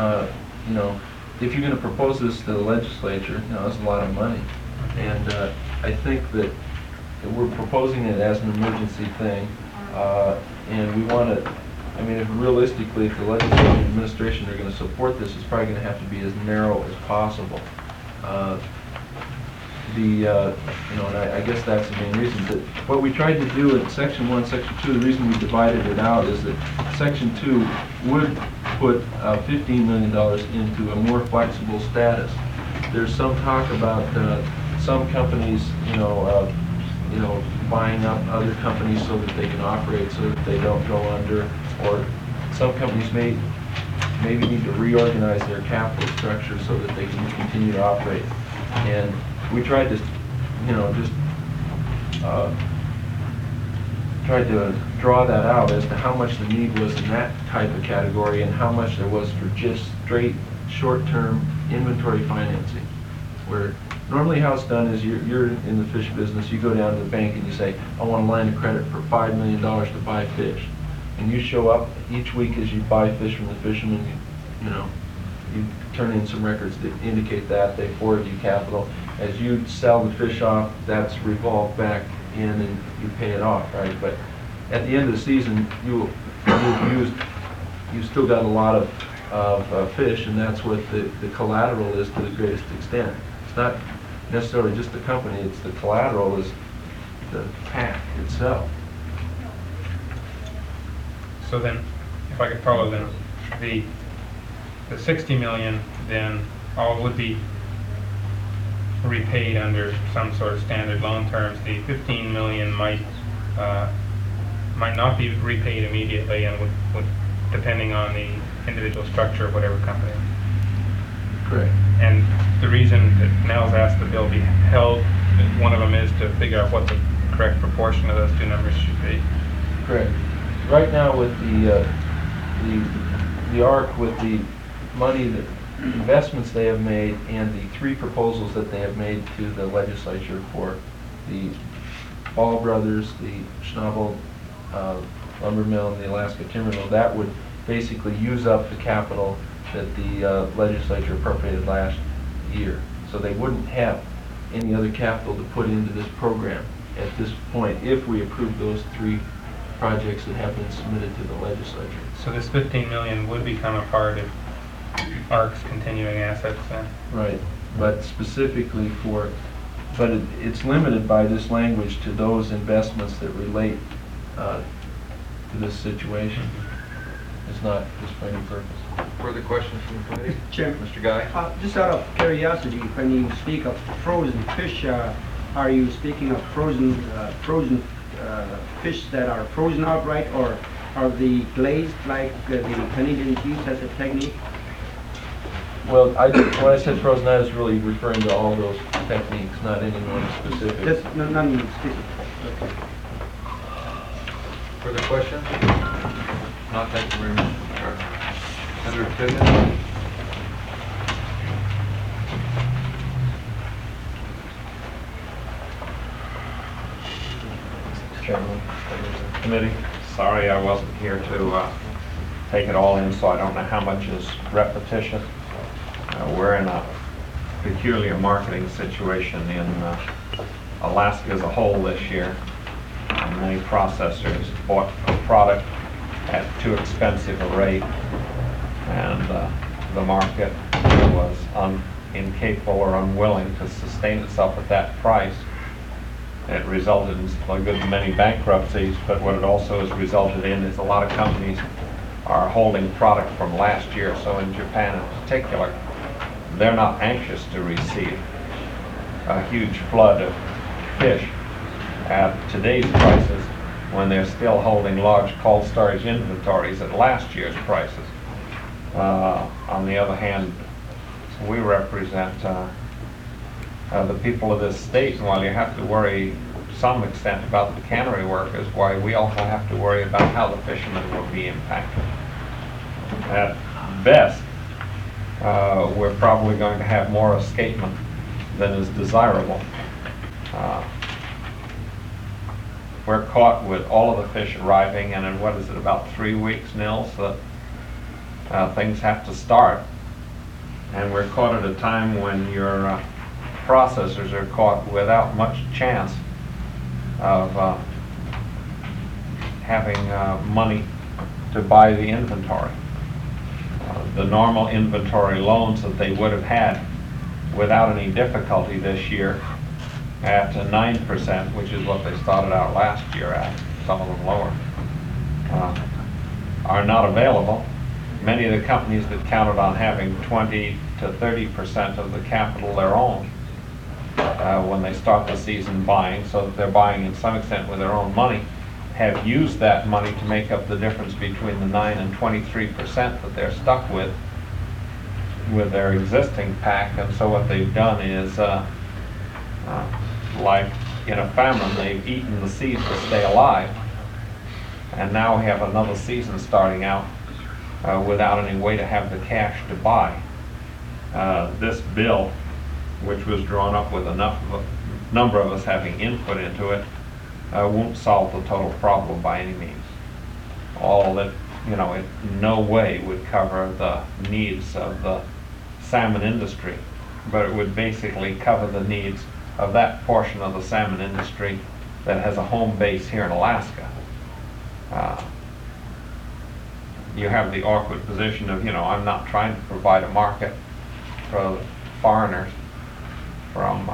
Speaker 8: if you're going to propose this to the legislature, that's a lot of money. And I think that we're proposing it as an emergency thing, and we want to, if realistically, if the legislature and administration are going to support this, it's probably going to have to be as narrow as possible. And I guess that's the main reason. But what we tried to do in Section 1, Section 2, the reason we divided it out is that Section 2 would put $15 million into a more flexible status. There's some talk about some companies, buying up other companies so that they can operate, so that they don't go under, or some companies maybe need to reorganize their capital structure so that they can continue to operate. And we tried to, tried to draw that out as to how much the need was in that type of category and how much there was for just straight short-term inventory financing, where Normally how it's done is you're in the fish business, you go down to the bank and you say, I want a line of credit for $5 million to buy fish. And you show up each week as you buy fish from the fishermen, you turn in some records that indicate that, they forward you capital. As you sell the fish off, that's revolved back in and you pay it off, right? But at the end of the season, you've still got a lot of fish, and that's what the collateral is to the greatest extent. It's not necessarily just the company, it's the collateral is the pack itself.
Speaker 9: So then, if I could follow then, the 60 million then all would be repaid under some sort of standard loan terms. The 15 million might not be repaid immediately, and would depending on the individual structure of whatever company.
Speaker 8: Correct.
Speaker 9: And the reason that Nell's asked the bill be held, one of them is to figure out what the correct proportion of those two numbers should be.
Speaker 8: Correct. Right now with the ARC, with the money, the investments they have made, and the 3 proposals that they have made to the legislature for the Ball Brothers, the Schnabel lumber mill, and the Alaska timber mill, that would basically use up the capital that the legislature appropriated last year. So they wouldn't have any other capital to put into this program at this point if we approve those 3 projects that have been submitted to the legislature.
Speaker 9: So this 15 million would become a part of ARC's continuing assets then?
Speaker 8: Right, but specifically it's limited by this language to those investments that relate to this situation. It's not just for any purpose.
Speaker 5: Further questions from the committee?
Speaker 1: Chairman.
Speaker 5: Mr. Guy?
Speaker 1: Just out of curiosity, when you speak of frozen fish, are you speaking of frozen fish that are frozen outright, or are they glazed like the Canadians use as a technique?
Speaker 8: Well, when I said frozen, I was really referring to all those techniques, not any one specific.
Speaker 1: Just none specific. Okay.
Speaker 5: Further questions? Not, thank you very much. Senator Tibbetts?
Speaker 10: Chairman, members of the committee, sorry I wasn't here to take it all in, so I don't know how much is repetition. We're in a peculiar marketing situation in Alaska as a whole this year. Many processors bought a product at too expensive a rate, and the market was incapable or unwilling to sustain itself at that price. It resulted in a good many bankruptcies, but what it also has resulted in is a lot of companies are holding product from last year. So in Japan in particular, they're not anxious to receive a huge flood of fish at today's prices when they're still holding large cold storage inventories at last year's prices. On the other hand, we represent the people of this state, and while you have to worry to some extent about the cannery workers, why we also have to worry about how the fishermen will be impacted. At best, we're probably going to have more escapement than is desirable. We're caught with all of the fish arriving, and in what is it, about 3 weeks, Nils, that things have to start. And we're caught at a time when your processors are caught without much chance of having money to buy the inventory. The normal inventory loans that they would have had without any difficulty this year at 9%, which is what they started out last year at, some of them lower, are not available. Many of the companies that counted on having 20 to 30% of the capital their own when they start the season buying, so that they're buying in some extent with their own money, have used that money to make up the difference between the 9 and 23% that they're stuck with their existing pack. And so what they've done is, like in a famine, they've eaten the seeds to stay alive, and now we have another season starting out without any way to have the cash to buy. This bill which was drawn up with enough of a number of us having input into it, won't solve the total problem by any means. All that, you know, it in no way would cover the needs of the salmon industry, but it would basically cover the needs of that portion of the salmon industry that has a home base here in Alaska. You have the awkward position of, you know, I'm not trying to provide a market for foreigners from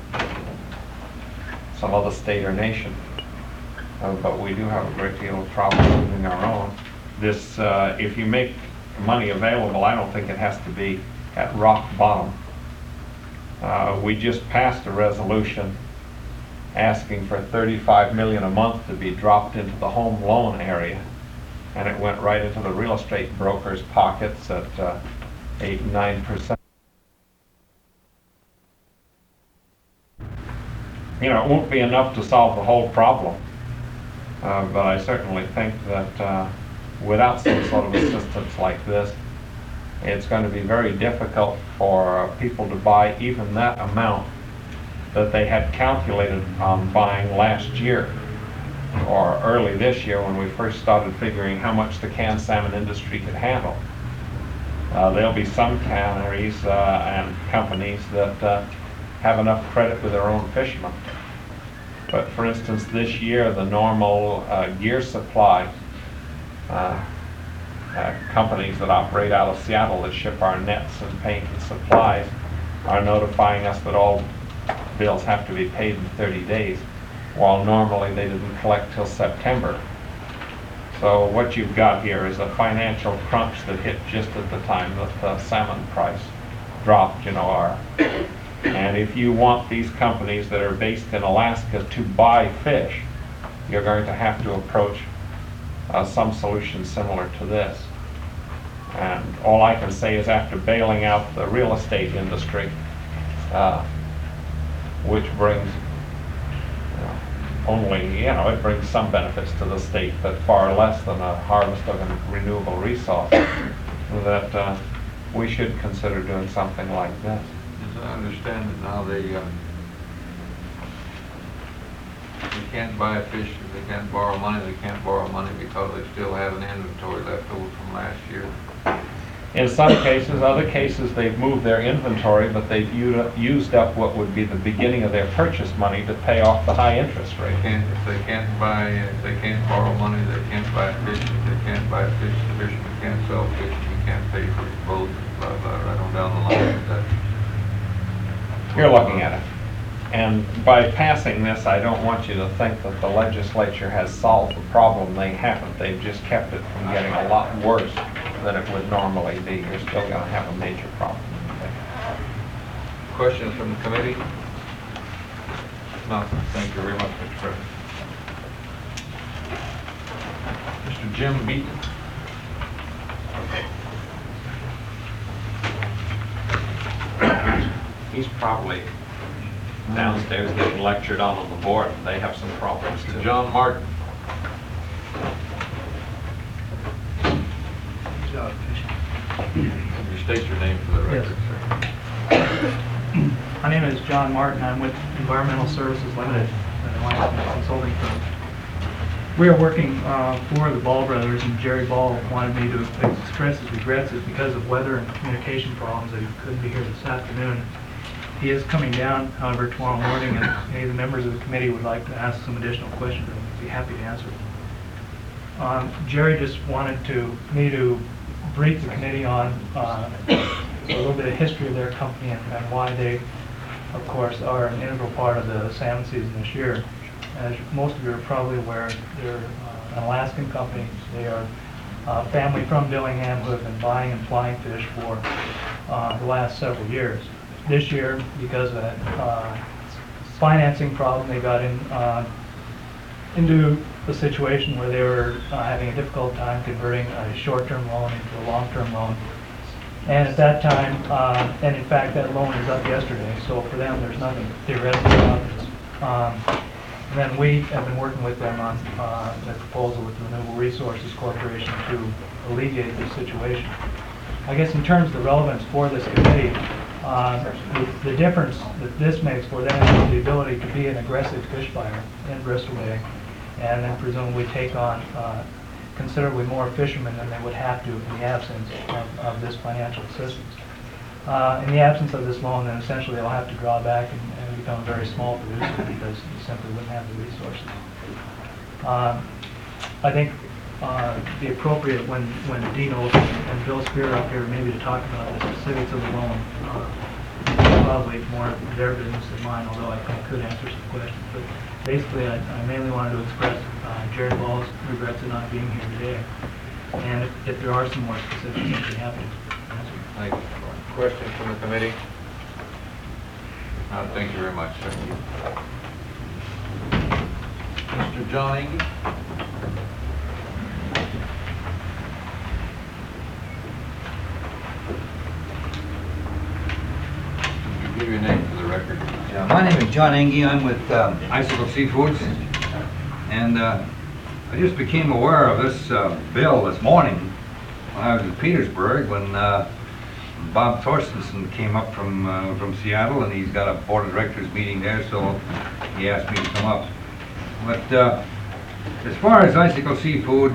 Speaker 10: some other state or nation, but we do have a great deal of trouble moving our own. This, if you make money available, I don't think it has to be at rock bottom. We just passed a resolution asking for $35 million a month to be dropped into the home loan area, and it went right into the real estate brokers' pockets at 8-9%. You know, it won't be enough to solve the whole problem, but I certainly think that without some sort of assistance like this, it's going to be very difficult for people to buy even that amount that they had calculated on buying last year or early this year when we first started figuring how much the canned salmon industry could handle. There'll be some canneries and companies that have enough credit with their own fishermen. But for instance, this year, the normal gear supply companies that operate out of Seattle that ship our nets and paint and supplies are notifying us that all bills have to be paid in 30 days, while normally they didn't collect till September. So what you've got here is a financial crunch that hit just at the time that the salmon price dropped, you know, and if you want these companies that are based in Alaska to buy fish, you're going to have to approach some solution similar to this. And all I can say is after bailing out the real estate industry, which brings only, you know, it brings some benefits to the state, but far less than a harvest of a renewable resource, that we should consider doing something like this.
Speaker 5: As I understand it now, they can't buy a fish, they can't borrow money because they still have an inventory left over from last year.
Speaker 10: In some cases, other cases, they've moved their inventory, but they've used up what would be the beginning of their purchase money to pay off the high interest rate.
Speaker 5: If they can't borrow money, they can't buy fish. If they can't buy fish, the fishermen can't sell fish. You can't pay for his boat, blah, blah, right on down the line.
Speaker 10: You're looking at it. And by passing this, I don't want you to think that the legislature has solved the problem. They haven't. They've just kept it from getting a lot worse than it would normally be. You're still going to have a major problem.
Speaker 5: Questions from the committee? No. Thank you very much, Mr. President. Mr. Jim Beaton.
Speaker 10: He's probably downstairs getting lectured on the board. They have some problems too.
Speaker 5: John Martin. You state your name for the record, sir.
Speaker 11: My name is John Martin. I'm with Environmental Services Limited, an Alaska consulting firm. We are working for the Ball brothers, and Jerry Ball wanted me to express his regrets is because of weather and communication problems that he couldn't be here this afternoon. He is coming down, however, tomorrow morning, and any of the members of the committee would like to ask some additional questions, I'd be happy to answer them. Jerry just wanted me to brief the committee on a little bit of history of their company and why they, of course, are an integral part of the salmon season this year. As most of you are probably aware, they're an Alaskan company. They are a family from Dillingham who have been buying and flying fish for the last several years. This year, because of that financing problem, they got into a situation where they were having a difficult time converting a short-term loan into a long-term loan. And at that time, and in fact that loan is up yesterday, so for them there's nothing theoretical about this. And then we have been working with them on a proposal with the Renewable Resources Corporation to alleviate this situation. I guess in terms of the relevance for this committee, The difference that this makes for them is the ability to be an aggressive fish buyer in Bristol Bay, and then presumably take on considerably more fishermen than they would have to in the absence of this financial assistance. In the absence of this loan, then essentially they'll have to draw back and become a very small producer because they simply wouldn't have the resources. I think be appropriate when Dino and Bill Spear are up here maybe to talk about the specifics of the loan. Probably more their business than mine, although I could answer some questions. But basically, I mainly wanted to express Jared Ball's regrets at not being here today. And if there are some more specifics, I'd be happy to answer.
Speaker 5: Thank you. Questions from the committee? Thank you very much, sir. Mr. John Engie? Give your name for the record.
Speaker 12: Yeah, my name is John Engie. I'm with Icicle Seafoods, and I just became aware of this bill this morning when I was in Petersburg when Bob Thorstensen came up from Seattle, and he's got a board of directors meeting there, so he asked me to come up. But as far as Icicle Seafoods,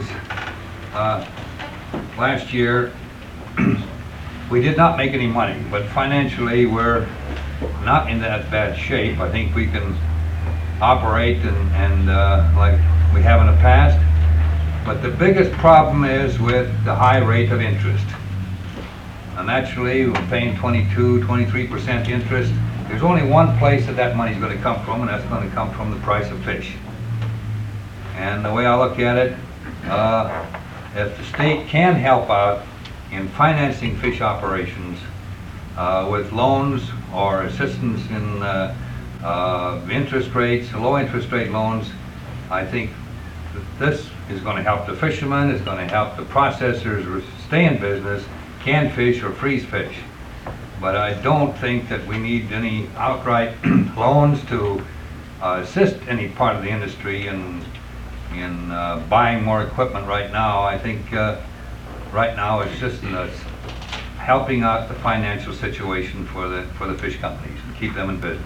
Speaker 12: last year we did not make any money, but financially we're not in that bad shape. I think we can operate and like we have in the past. But the biggest problem is with the high rate of interest. And naturally, we're paying 22, 23% interest. There's only one place that money's going to come from, and that's going to come from the price of fish. And the way I look at it, if the state can help out in financing fish operations with loans or assistance in interest rates, low interest rate loans, I think that this is going to help the fishermen, it's going to help the processors stay in business, can fish or freeze fish. But I don't think that we need any outright loans to assist any part of the industry in buying more equipment right now. I think right now it's just helping out the financial situation for the fish companies and keep them in business.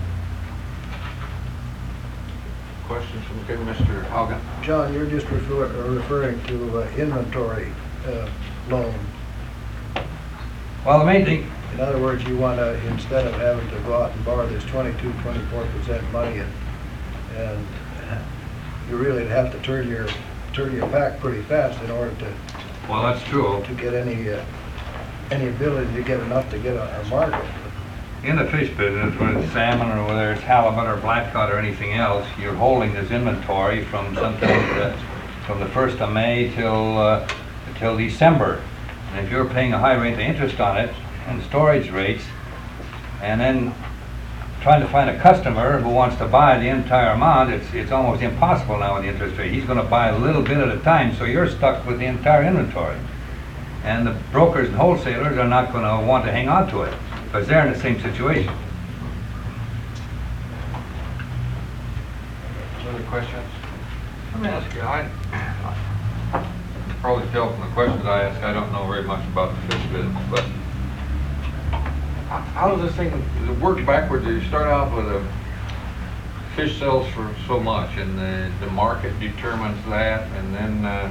Speaker 5: Questions from the Mr. Haugen?
Speaker 7: John, you're just referring to inventory loan.
Speaker 12: Well, the main thing,
Speaker 7: in other words, you want to, instead of having to go out and borrow this 22, 24% money, and you really have to turn your back pretty fast in order to.
Speaker 12: Well, that's true.
Speaker 7: To get any ability to get enough to get a market.
Speaker 12: In the fish business, whether it's salmon or whether it's halibut or blackcod or anything else, you're holding this inventory from sometimes from the 1st of May till December. And if you're paying a high rate of interest on it and storage rates, and then trying to find a customer who wants to buy the entire amount, it's almost impossible now with the interest rate. He's going to buy a little bit at a time, so you're stuck with the entire inventory. And the brokers and wholesalers are not going to want to hang on to it because they're in the same situation.
Speaker 5: Other questions? Let me ask you, I probably tell from the questions I ask, I don't know very much about the fish business, but how does this thing work backwards? You start out with a fish sells for so much, and the market determines that, and then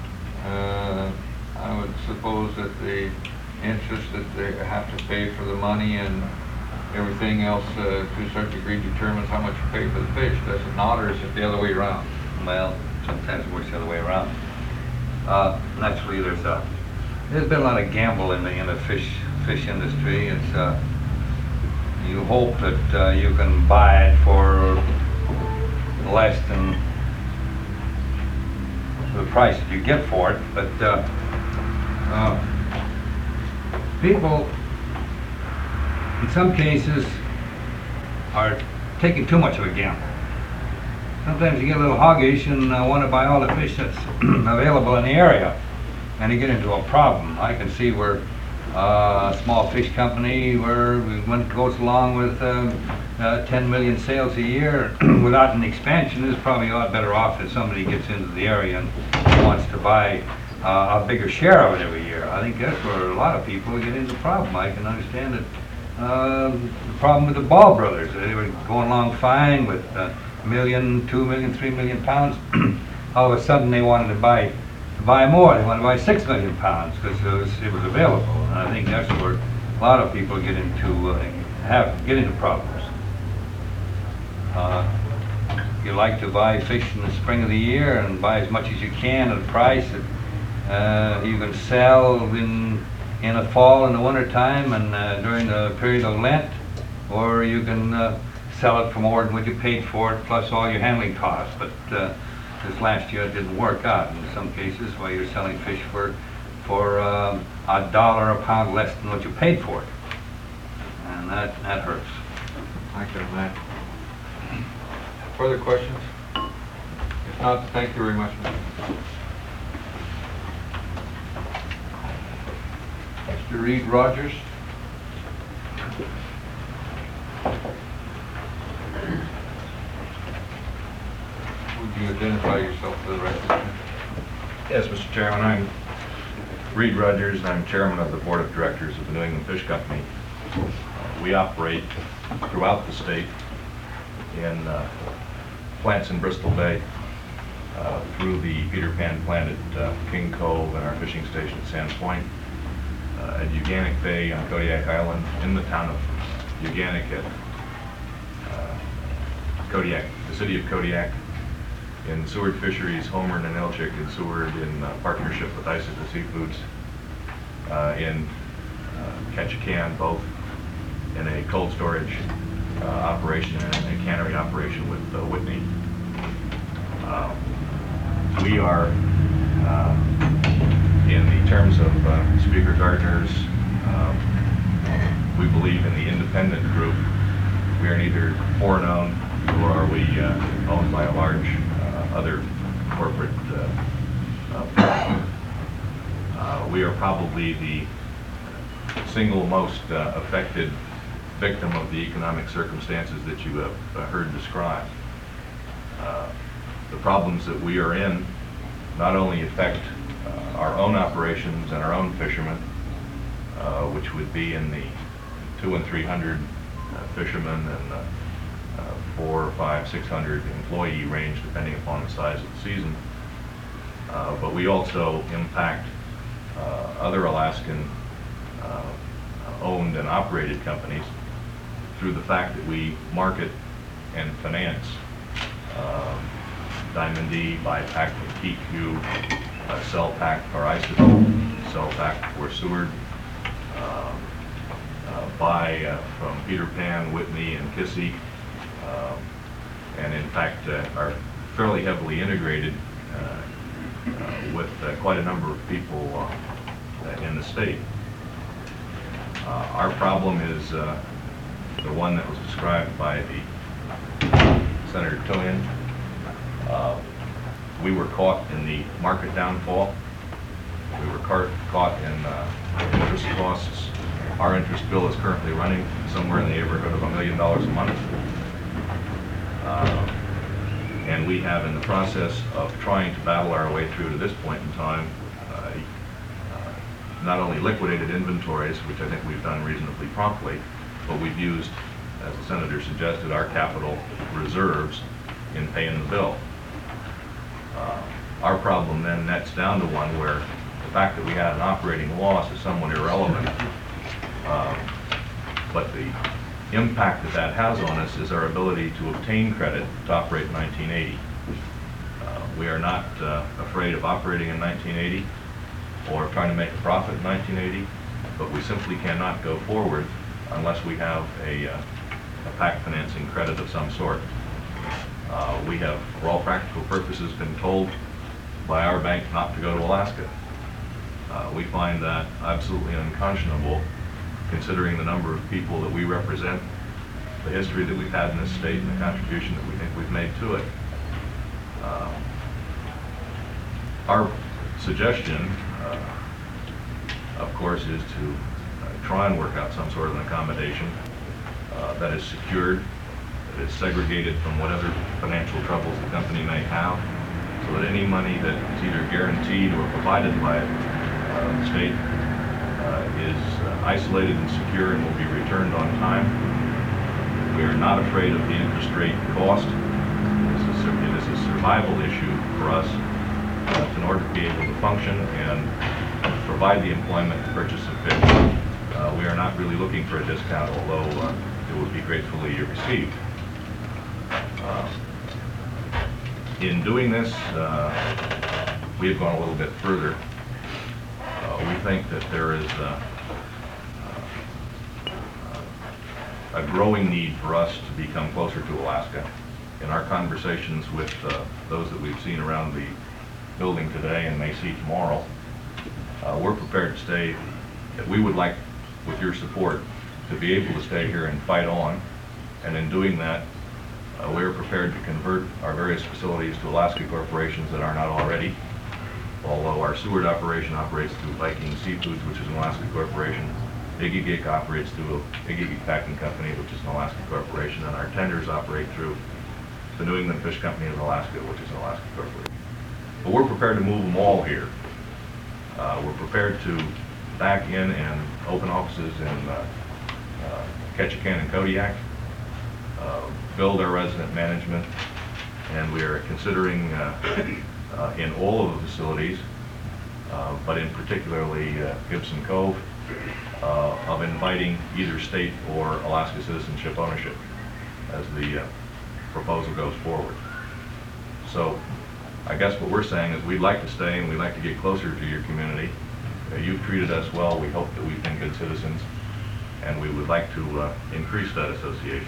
Speaker 5: I would suppose that the interest that they have to pay for the money and everything else to a certain degree determines how much you pay for the fish. Does it not, or is it the other way around?
Speaker 12: Well, sometimes it works the other way around. Naturally, there's been a lot of gamble in the fish industry. It's you hope that you can buy it for less than the price that you get for it, but people in some cases are taking too much of a gamble. Sometimes you get a little hoggish and want to buy all the fish that's available in the area, and you get into a problem. I can see where a small fish company where goes along with 10 million sales a year without an expansion is probably a lot better off if somebody gets into the area and wants to buy a bigger share of it every year. I think that's where a lot of people get into the problem. I can understand that the problem with the Ball brothers. They were going along fine with $1 million, 2 million, 3 million pounds. All of a sudden they wanted to buy more. They wanted to buy 6 million pounds because it was available. And I think that's where a lot of people get into problems. You like to buy fish in the spring of the year and buy as much as you can at a price that you can sell in the fall and the winter time and during the period of Lent, or you can sell it for more than what you paid for it plus all your handling costs. But this last year it didn't work out in some cases where you're selling fish for $1 a pound less than what you paid for it, and that hurts.
Speaker 5: Thank you, Matt. Further questions? If not, thank you very much. Mr. Reed Rogers. Would you identify yourself for the record?
Speaker 13: Yes, Mr. Chairman, I'm Reed Rogers, and I'm chairman of the board of directors of the New England Fish Company. We operate throughout the state in plants in Bristol Bay, through the Peter Pan plant at King Cove and our fishing station at Sands Point, at Uganic Bay on Kodiak Island, in the town of Uganic at Kodiak, the city of Kodiak, in Seward Fisheries, Homer and Elchick in Seward, in partnership with Icicle Seafoods, in Ketchikan, both in a cold storage operation and a cannery operation with Whitney. We are, in the terms of Speaker Gardner's, we believe in the independent group. We are neither foreign owned nor are we owned by a large other corporate we are probably the single most affected victim of the economic circumstances that you have heard described. The problems that we are in not only affect our own operations and our own fishermen, which would be in the 200 and 300 fishermen and 400, 500, 600 employee range, depending upon the size of the season. But we also impact other Alaskan owned and operated companies through the fact that we market and finance Diamond D, BiPAC from TQ, CellPAC for Isotope, CellPAC for Seward, buy from Peter Pan, Whitney, and Kissy, and in fact are fairly heavily integrated with quite a number of people in the state. Our problem is the one that was described by the Senator Toyen. We were caught in the market downfall. We were caught in interest costs. Our interest bill is currently running somewhere in the neighborhood of $1 million a month. And we have, in the process of trying to battle our way through to this point in time, not only liquidated inventories, which I think we've done reasonably promptly, but we've used, as the Senator suggested, our capital reserves in paying the bill. Our problem then nets down to one where the fact that we had an operating loss is somewhat irrelevant. But the impact that that has on us is our ability to obtain credit to operate in 1980. We are not afraid of operating in 1980 or trying to make a profit in 1980, but we simply cannot go forward unless we have a PAC financing credit of some sort. We have, for all practical purposes, been told by our bank not to go to Alaska. We find that absolutely unconscionable, considering the number of people that we represent, the history that we've had in this state, and the contribution that we think we've made to it. Our suggestion, of course, is to try and work out some sort of an accommodation that is secured, that is segregated from whatever financial troubles the company may have, so that any money that is either guaranteed or provided by the state is isolated and secure and will be returned on time. We are not afraid of the interest rate cost. It is a survival issue for us in order to be able to function and provide the employment and purchase of fish. We are not really looking for a discount, although it would be gratefully received. In doing this, we have gone a little bit further. We think that there is a growing need for us to become closer to Alaska. In our conversations with those that we've seen around the building today and may see tomorrow, we're prepared to stay. We would like, with your support, to be able to stay here and fight on, and in doing that, we're prepared to convert our various facilities to Alaska corporations that are not already. Although our Seward operation operates through Viking Seafoods, which is an Alaska corporation, Igigik operates through Igigik Packing Company, which is an Alaska corporation, and our tenders operate through the New England Fish Company of Alaska, which is an Alaska corporation. But we're prepared to move them all here. We're prepared to back in and open offices in Ketchikan and Kodiak, build our resident management, and we are considering in all of the facilities, but in particularly Gibson Cove, of inviting either state or Alaska citizenship ownership as the proposal goes forward. So I guess what we're saying is we'd like to stay and we'd like to get closer to your community. You've treated us well. We hope that we've been good citizens, and we would like to increase that association.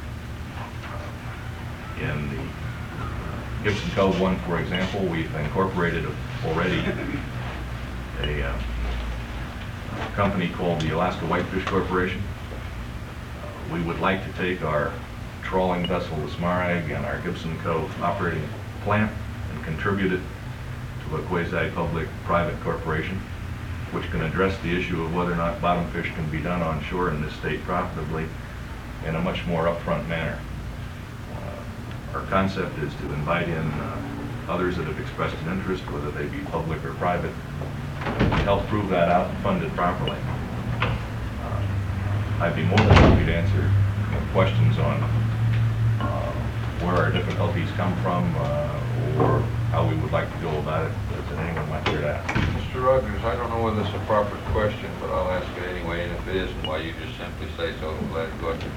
Speaker 13: In the Gibson Cove one, for example, we've incorporated already a company called the Alaska Whitefish Corporation. We would like to take our trawling vessel, the Smarag, and our Gibson Cove operating plant and contribute it to a quasi-public-private corporation, which can address the issue of whether or not bottom fish can be done on shore in this state profitably in a much more upfront manner. Our concept is to invite in others that have expressed an interest, whether they be public or private, to help prove that out and fund it properly. I'd be more than happy to answer questions on where our difficulties come from or how we would like to go about it, that anyone might care to ask.
Speaker 5: Mr. Rogers, I don't know whether it's a proper question, but I'll ask it anyway, and if it isn't, why you just simply say so. Let it go.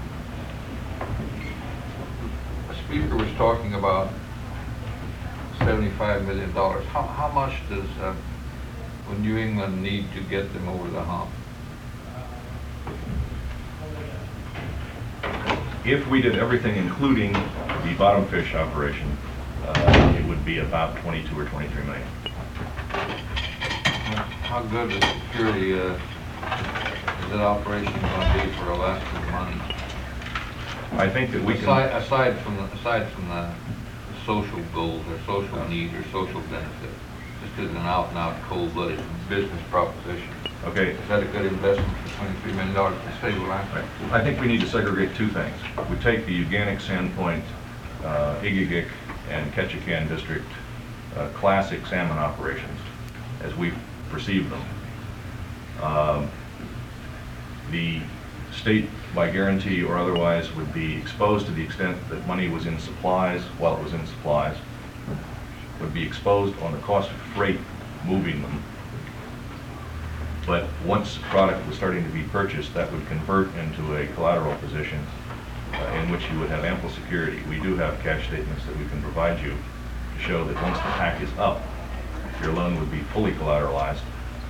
Speaker 5: The speaker was talking about $75 million. How much does New England need to get them over the hump?
Speaker 13: If we did everything, including the bottom fish operation, it would be about 22 or 23 million.
Speaker 5: How good a security is that operation going to be for Alaska's money?
Speaker 13: I think that we can...
Speaker 5: Aside from the social goals or social need or social benefit, just as an out-and-out cold-blooded business proposition.
Speaker 13: Okay.
Speaker 5: Is that a good investment for $23 million to the state of Alaska?
Speaker 13: I think we need to segregate two things. We take the Uganic, Sandpoint, Igigik, and Ketchikan district classic salmon operations as we perceive them. The state, by guarantee or otherwise, would be exposed to the extent that money was in supplies, while it was in supplies, would be exposed on the cost of freight moving them. But once the product was starting to be purchased, that would convert into a collateral position in which you would have ample security. We do have cash statements that we can provide you to show that once the pack is up, your loan would be fully collateralized,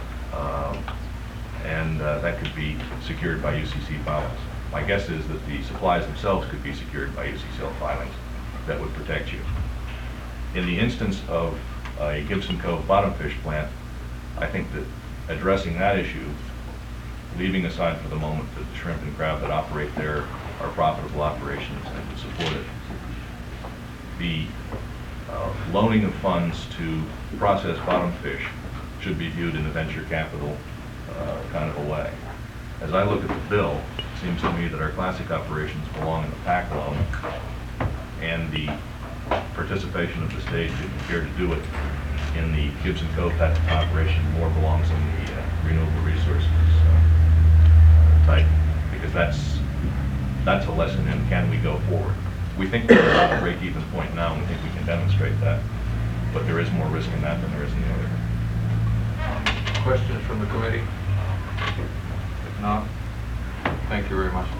Speaker 13: and that could be secured by UCC filings. My guess is that the supplies themselves could be secured by UCC filings that would protect you. In the instance of a Gibson Cove bottom fish plant, I think that addressing that issue, leaving aside for the moment that the shrimp and crab that operate there are profitable operations and would support it, the loaning of funds to process bottom fish should be viewed in a venture capital kind of a way. As I look at the bill, it seems to me that our classic operations belong in the PAC loan, and the participation of the state, if you care to do it, in the Gibson Cove patent operation, more belongs in the renewable resources type, because that's a lesson in can we go forward. We think we're at a break-even point now, and we think we can demonstrate that, but there is more risk in that than there is in the other.
Speaker 5: Questions from the committee? If not, thank you very much.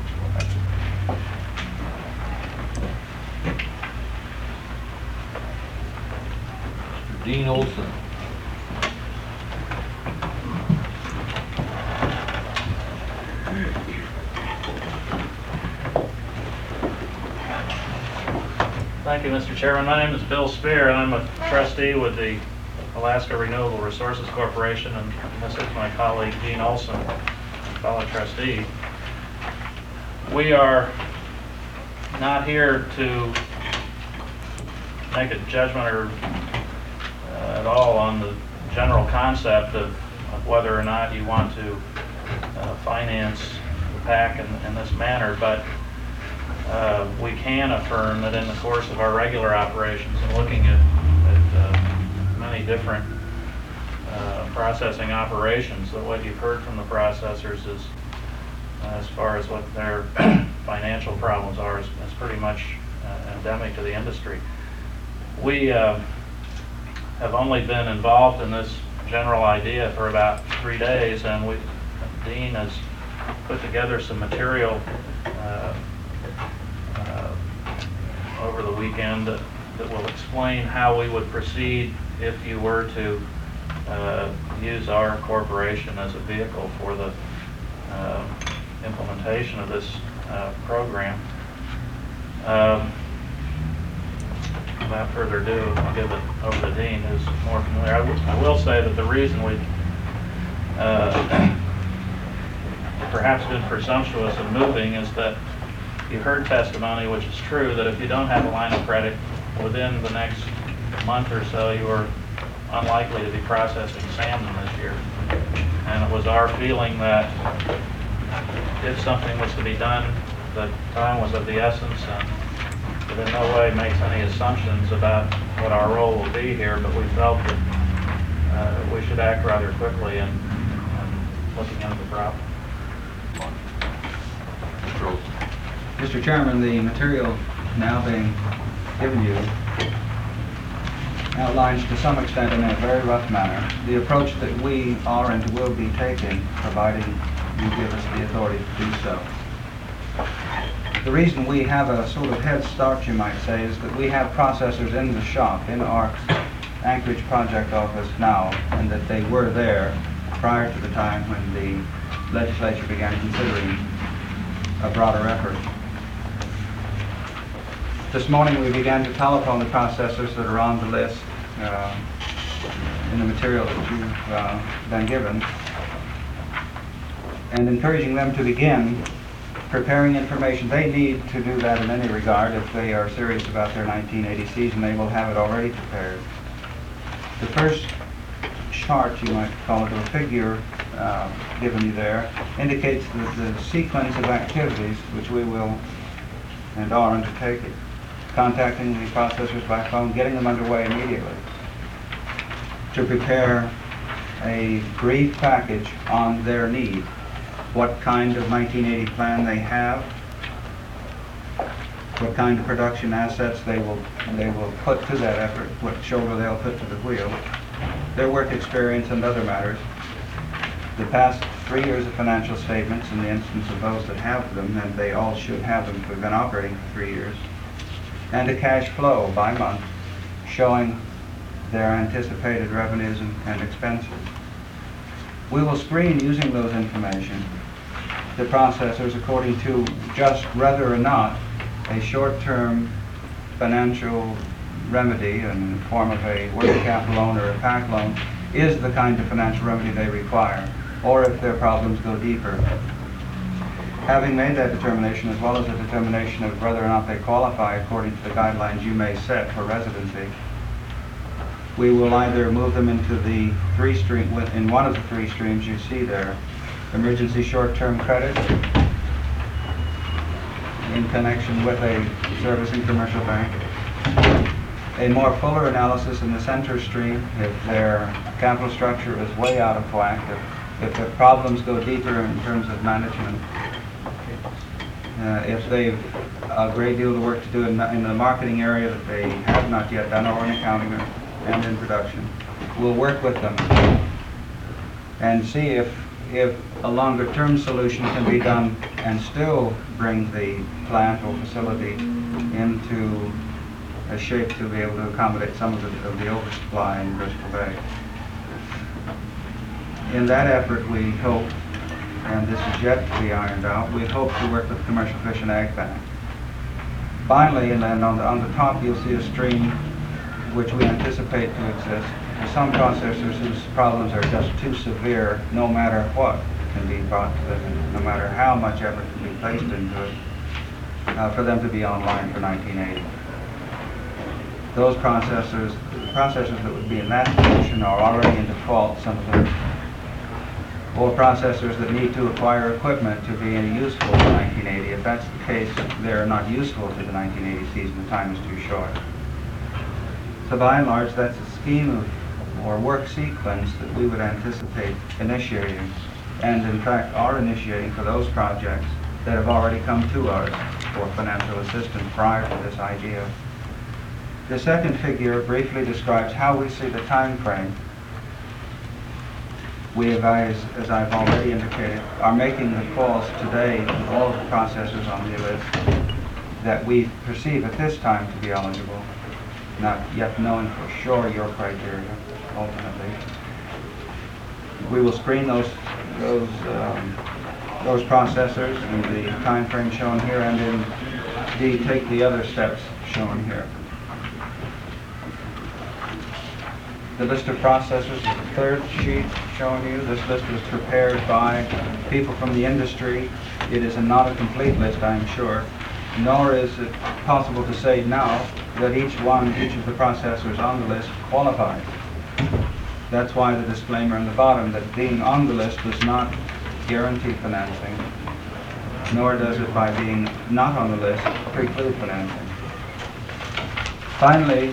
Speaker 5: Mr. Dean Olson.
Speaker 14: Thank you, Mr. Chairman. My name is Bill Spear, and I'm a trustee with the Alaska Renewable Resources Corporation, and this is my colleague Dean Olson, fellow trustee. We are not here to make a judgment or at all on the general concept of whether or not you want to finance the PAC in this manner, but we can affirm that in the course of our regular operations and looking at many different processing operations, that what you've heard from the processors is, as far as what their financial problems are, is pretty much endemic to the industry. We have only been involved in this general idea for about 3 days, and Dean has put together some material over the weekend that will explain how we would proceed if you were to use our corporation as a vehicle for the implementation of this program. Without further ado, I'll give it over to Dean, who's more familiar. I will say that the reason we've perhaps been presumptuous in moving is that you heard testimony, which is true, that if you don't have a line of credit within the next month or so, you are unlikely to be processing salmon this year. And it was our feeling that if something was to be done, the time was of the essence, and it in no way makes any assumptions about what our role will be here, but we felt that we should act rather quickly in looking into the problem.
Speaker 15: Mr. Chairman, the material now being given you outlines to some extent in a very rough manner the approach that we are and will be taking, providing you give us the authority to do so. The reason we have a sort of head start, you might say, is that we have processors in the shop, in ARC's Anchorage project office now, and that they were there prior to the time when the legislature began considering a broader effort. This morning we began to telephone the processors that are on the list in the material that you've been given, and encouraging them to begin preparing information. They need to do that in any regard. If they are serious about their 1980 season, they will have it already prepared. The first chart, you might call it, or figure given you there, indicates the sequence of activities which we will and are undertaking. Contacting the processors by phone, getting them underway immediately to prepare a brief package on their need, what kind of 1980 plan they have, what kind of production assets they will put to that effort, what shoulder they'll put to the wheel, their work experience and other matters, the past 3 years of financial statements in the instance of those that have them, and they all should have them if we've been operating for 3 years, and a cash flow by month showing their anticipated revenues and expenses. We will screen, using those information, the processors according to just whether or not a short-term financial remedy in the form of a working capital loan or a PAC loan is the kind of financial remedy they require, or if their problems go deeper. Having made that determination, as well as a determination of whether or not they qualify according to the guidelines you may set for residency, we will either move them into the in one of the 3 streams you see there: emergency short-term credit in connection with a servicing commercial bank, a more fuller analysis in the center stream if their capital structure is way out of whack, if their problems go deeper in terms of management, if they've a great deal of work to do in the marketing area that they have not yet done, or in accounting and in production. We'll work with them and see if a longer term solution can be done and still bring the plant or facility into a shape to be able to accommodate some of the oversupply in Bristol Bay. In that effort, we hope, and this is yet to be ironed out, we hope to work with Commercial Fish and Ag Bank. Finally, and then on the top, you'll see a stream which we anticipate to exist. For some processors whose problems are just too severe, no matter what can be brought to them, no matter how much effort can be placed into it, for them to be online for 1980. Those processors that would be in that position are already in default, some of them, or processors that need to acquire equipment to be any useful for 1980. If that's the case, they're not useful to the 1980 season. The time is too short. So by and large, that's a scheme of or work sequence that we would anticipate initiating, and in fact are initiating for those projects that have already come to us for financial assistance prior to this idea. The second figure briefly describes how we see the time frame. We have, as I've already indicated, are making the calls today to all of the processors on the list that we perceive at this time to be eligible, not yet knowing for sure your criteria, ultimately. We will screen those processors in the time frame shown here, and indeed take the other steps shown here. The list of processors is the third sheet showing you. This list was prepared by people from the industry. It is not a complete list, I am sure, nor is it possible to say now that each of the processors on the list qualifies. That's why the disclaimer on the bottom that being on the list does not guarantee financing, nor does it, by being not on the list, preclude financing. Finally,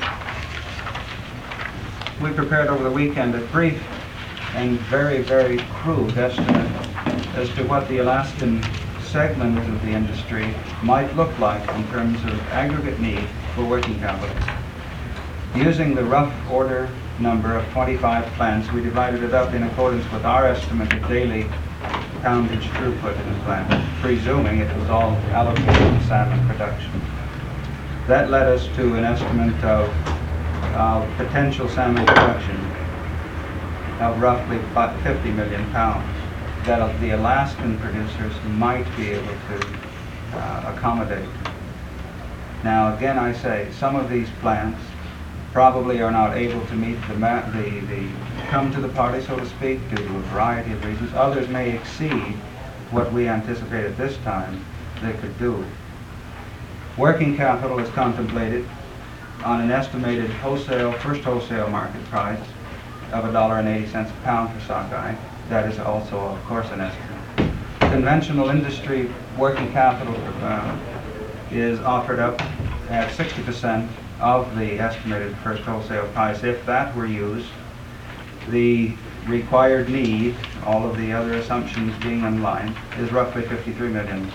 Speaker 15: we prepared over the weekend a brief and very, very crude estimate as to what the Alaskan segment of the industry might look like in terms of aggregate need for working capital. Using the rough order number of 25 plants, we divided it up in accordance with our estimate of daily poundage throughput in the plant, presuming it was all allocated to salmon production. That led us to an estimate of potential salmon production of roughly 50 million pounds that the Alaskan producers might be able to accommodate. Now again, I say some of these plants probably are not able to meet the come to the party, so to speak, due to a variety of reasons. Others may exceed what we anticipate at this time they could do. Working capital is contemplated on an estimated first wholesale market price of $1.80 a pound for sockeye. That is also, of course, an estimate. Conventional industry working capital is offered up at 60% of the estimated first wholesale price. If that were used, the required need, all of the other assumptions being in line, is roughly $53 million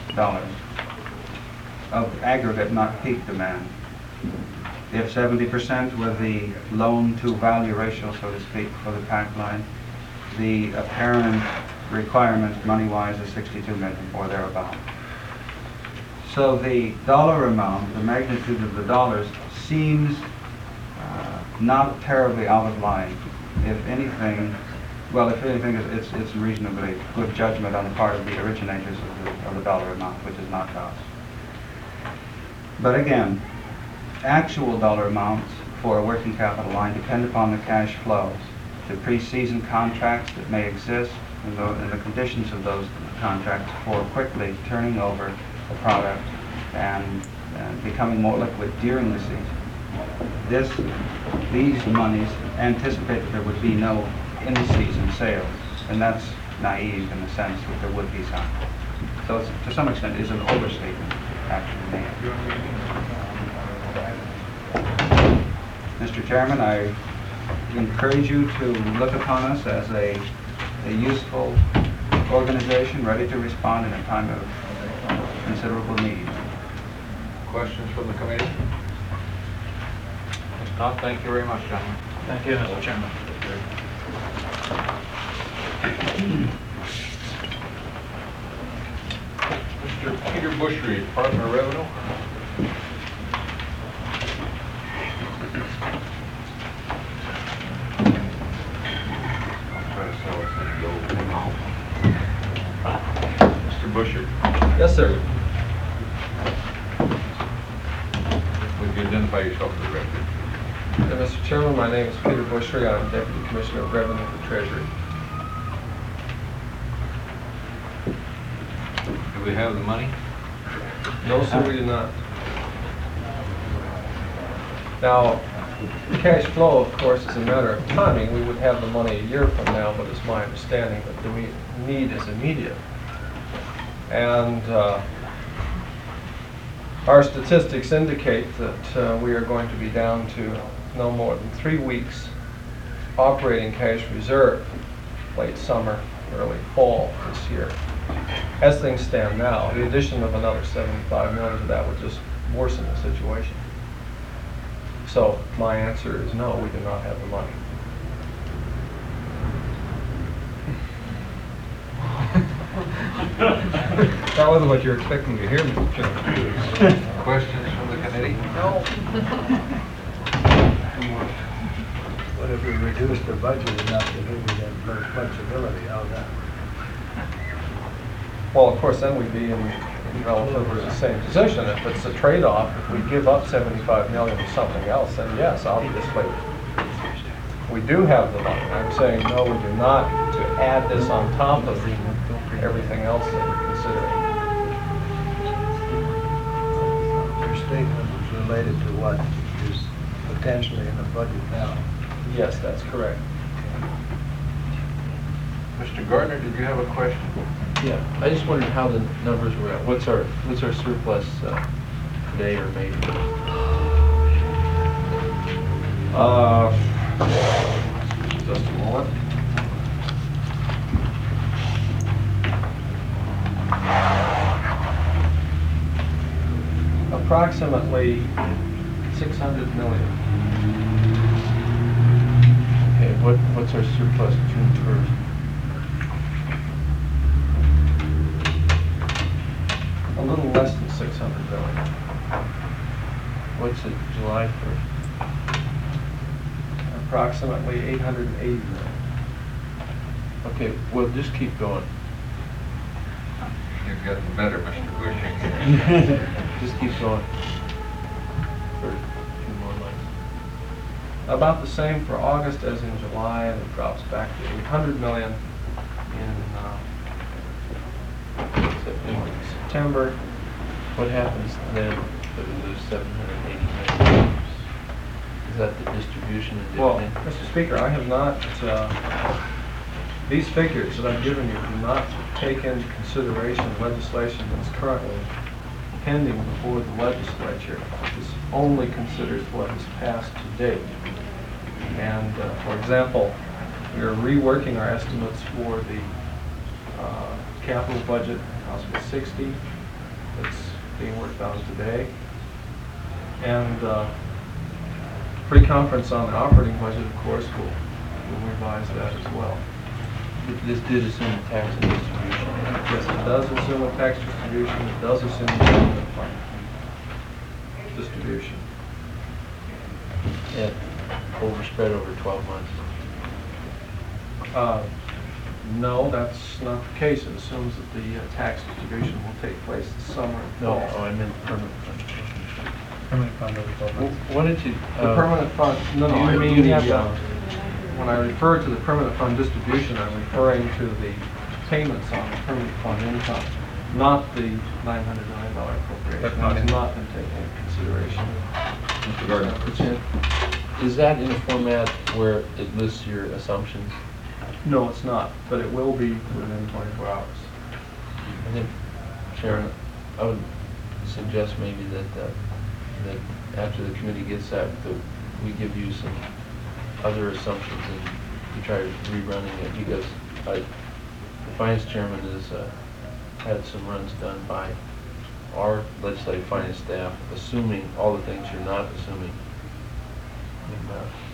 Speaker 15: of aggregate, not peak demand. If 70% were the loan-to-value ratio, so to speak, for the pack line, the apparent requirement money-wise is $62 million or thereabout. So the dollar amount, the magnitude of the dollars, seems not terribly out of line. If anything, it's reasonably good judgment on the part of the originators of the dollar amount, which is not us. But again, actual dollar amounts for a working capital line depend upon the cash flows, the pre-season contracts that may exist, and the conditions of those contracts for quickly turning over the product and becoming more liquid during the season. These monies anticipate that there would be no in-season sales, and that's naive in the sense that there would be some. So it's, to some extent, is an overstatement, actually. Mr. Chairman, I encourage you to look upon us as a useful organization ready to respond in a time of considerable need.
Speaker 5: Questions from the committee? If not, thank you very much, gentlemen.
Speaker 14: Thank you, Mr. Chairman.
Speaker 5: Mr. Peter Bushry, Department of Revenue. Mr. Bushry,
Speaker 8: Yes, sir.
Speaker 5: would you identify yourself for the record?
Speaker 8: Mr. Chairman, my name is Peter Bushry. I'm Deputy Commissioner of Revenue for Treasury.
Speaker 5: Do we have the money?
Speaker 8: No, sir, we do not. Now, cash flow, of course, is a matter of timing. We would have the money a year from now, but it's my understanding that the need is immediate. And our statistics indicate that we are going to be down to no more than 3 weeks operating cash reserve late summer, early fall this year. As things stand now, the addition of another 75 million to that would just worsen the situation. So my answer is no, we do not have the money.
Speaker 9: That wasn't what you were expecting to hear, Mr. Chairman.
Speaker 5: Questions from the committee?
Speaker 7: No. What if we reduce the budget enough to give you that flexibility? How's that?
Speaker 8: Well, of course, then we'd be in relatively the same position. If it's a trade-off, if we give up 75 million to something else, then yes, obviously, we do have the money. I'm saying, no, we do not, to add this on top of everything else that we're considering.
Speaker 7: Your statement was related to what is potentially in the budget now.
Speaker 8: Yes, that's correct.
Speaker 5: Mr. Gardner, did you have a question?
Speaker 8: Yeah, I just wondered how the numbers were at. What's our surplus today or maybe? Just a moment. Approximately 600 million. Okay, what's our surplus June 1st? A little less than 600 million. What's it, July 1st? Approximately 880 million. Okay, well, just keep going.
Speaker 5: You've gotten better, Mr. Bushing.
Speaker 8: Just keep going for a few more months. About the same for August as in July, and it drops back to 800 million in September. What happens then if we lose 780 million? Is that the distribution and dividend? Well, Mr. Speaker, I have not, these figures that I've given you do not take into consideration legislation that's currently pending before the legislature. This only considers what is passed to date. And, for example, we are reworking our estimates for the capital budget, House Bill 60, that's being worked on today. And pre-conference on the operating budget, of course, will revise that as well. This did assume a tax and distribution. Yes, it does assume a tax distribution. It does assume a government fund distribution. Yeah, overspread over 12 months. No, that's not the case. It assumes that the tax distribution will take place this summer and fall. No, I meant permanent fund.
Speaker 9: Permanent fund over 12 months.
Speaker 8: What did you? The permanent fund, no, I mean, you have to, when I refer to the permanent fund distribution, I'm referring to the payments on the permanent fund income, not the $900 million appropriation. That has not been taken into consideration.
Speaker 5: Mr. Gardner.
Speaker 8: Is that in a format where it lists your assumptions? No, it's not, but it will be within 24 hours. I think, Sharon, I would suggest maybe that after the committee gets that, we give you some other assumptions and we try rerunning it, because the finance chairman has had some runs done by our legislative finance staff, assuming all the things you're not assuming. And,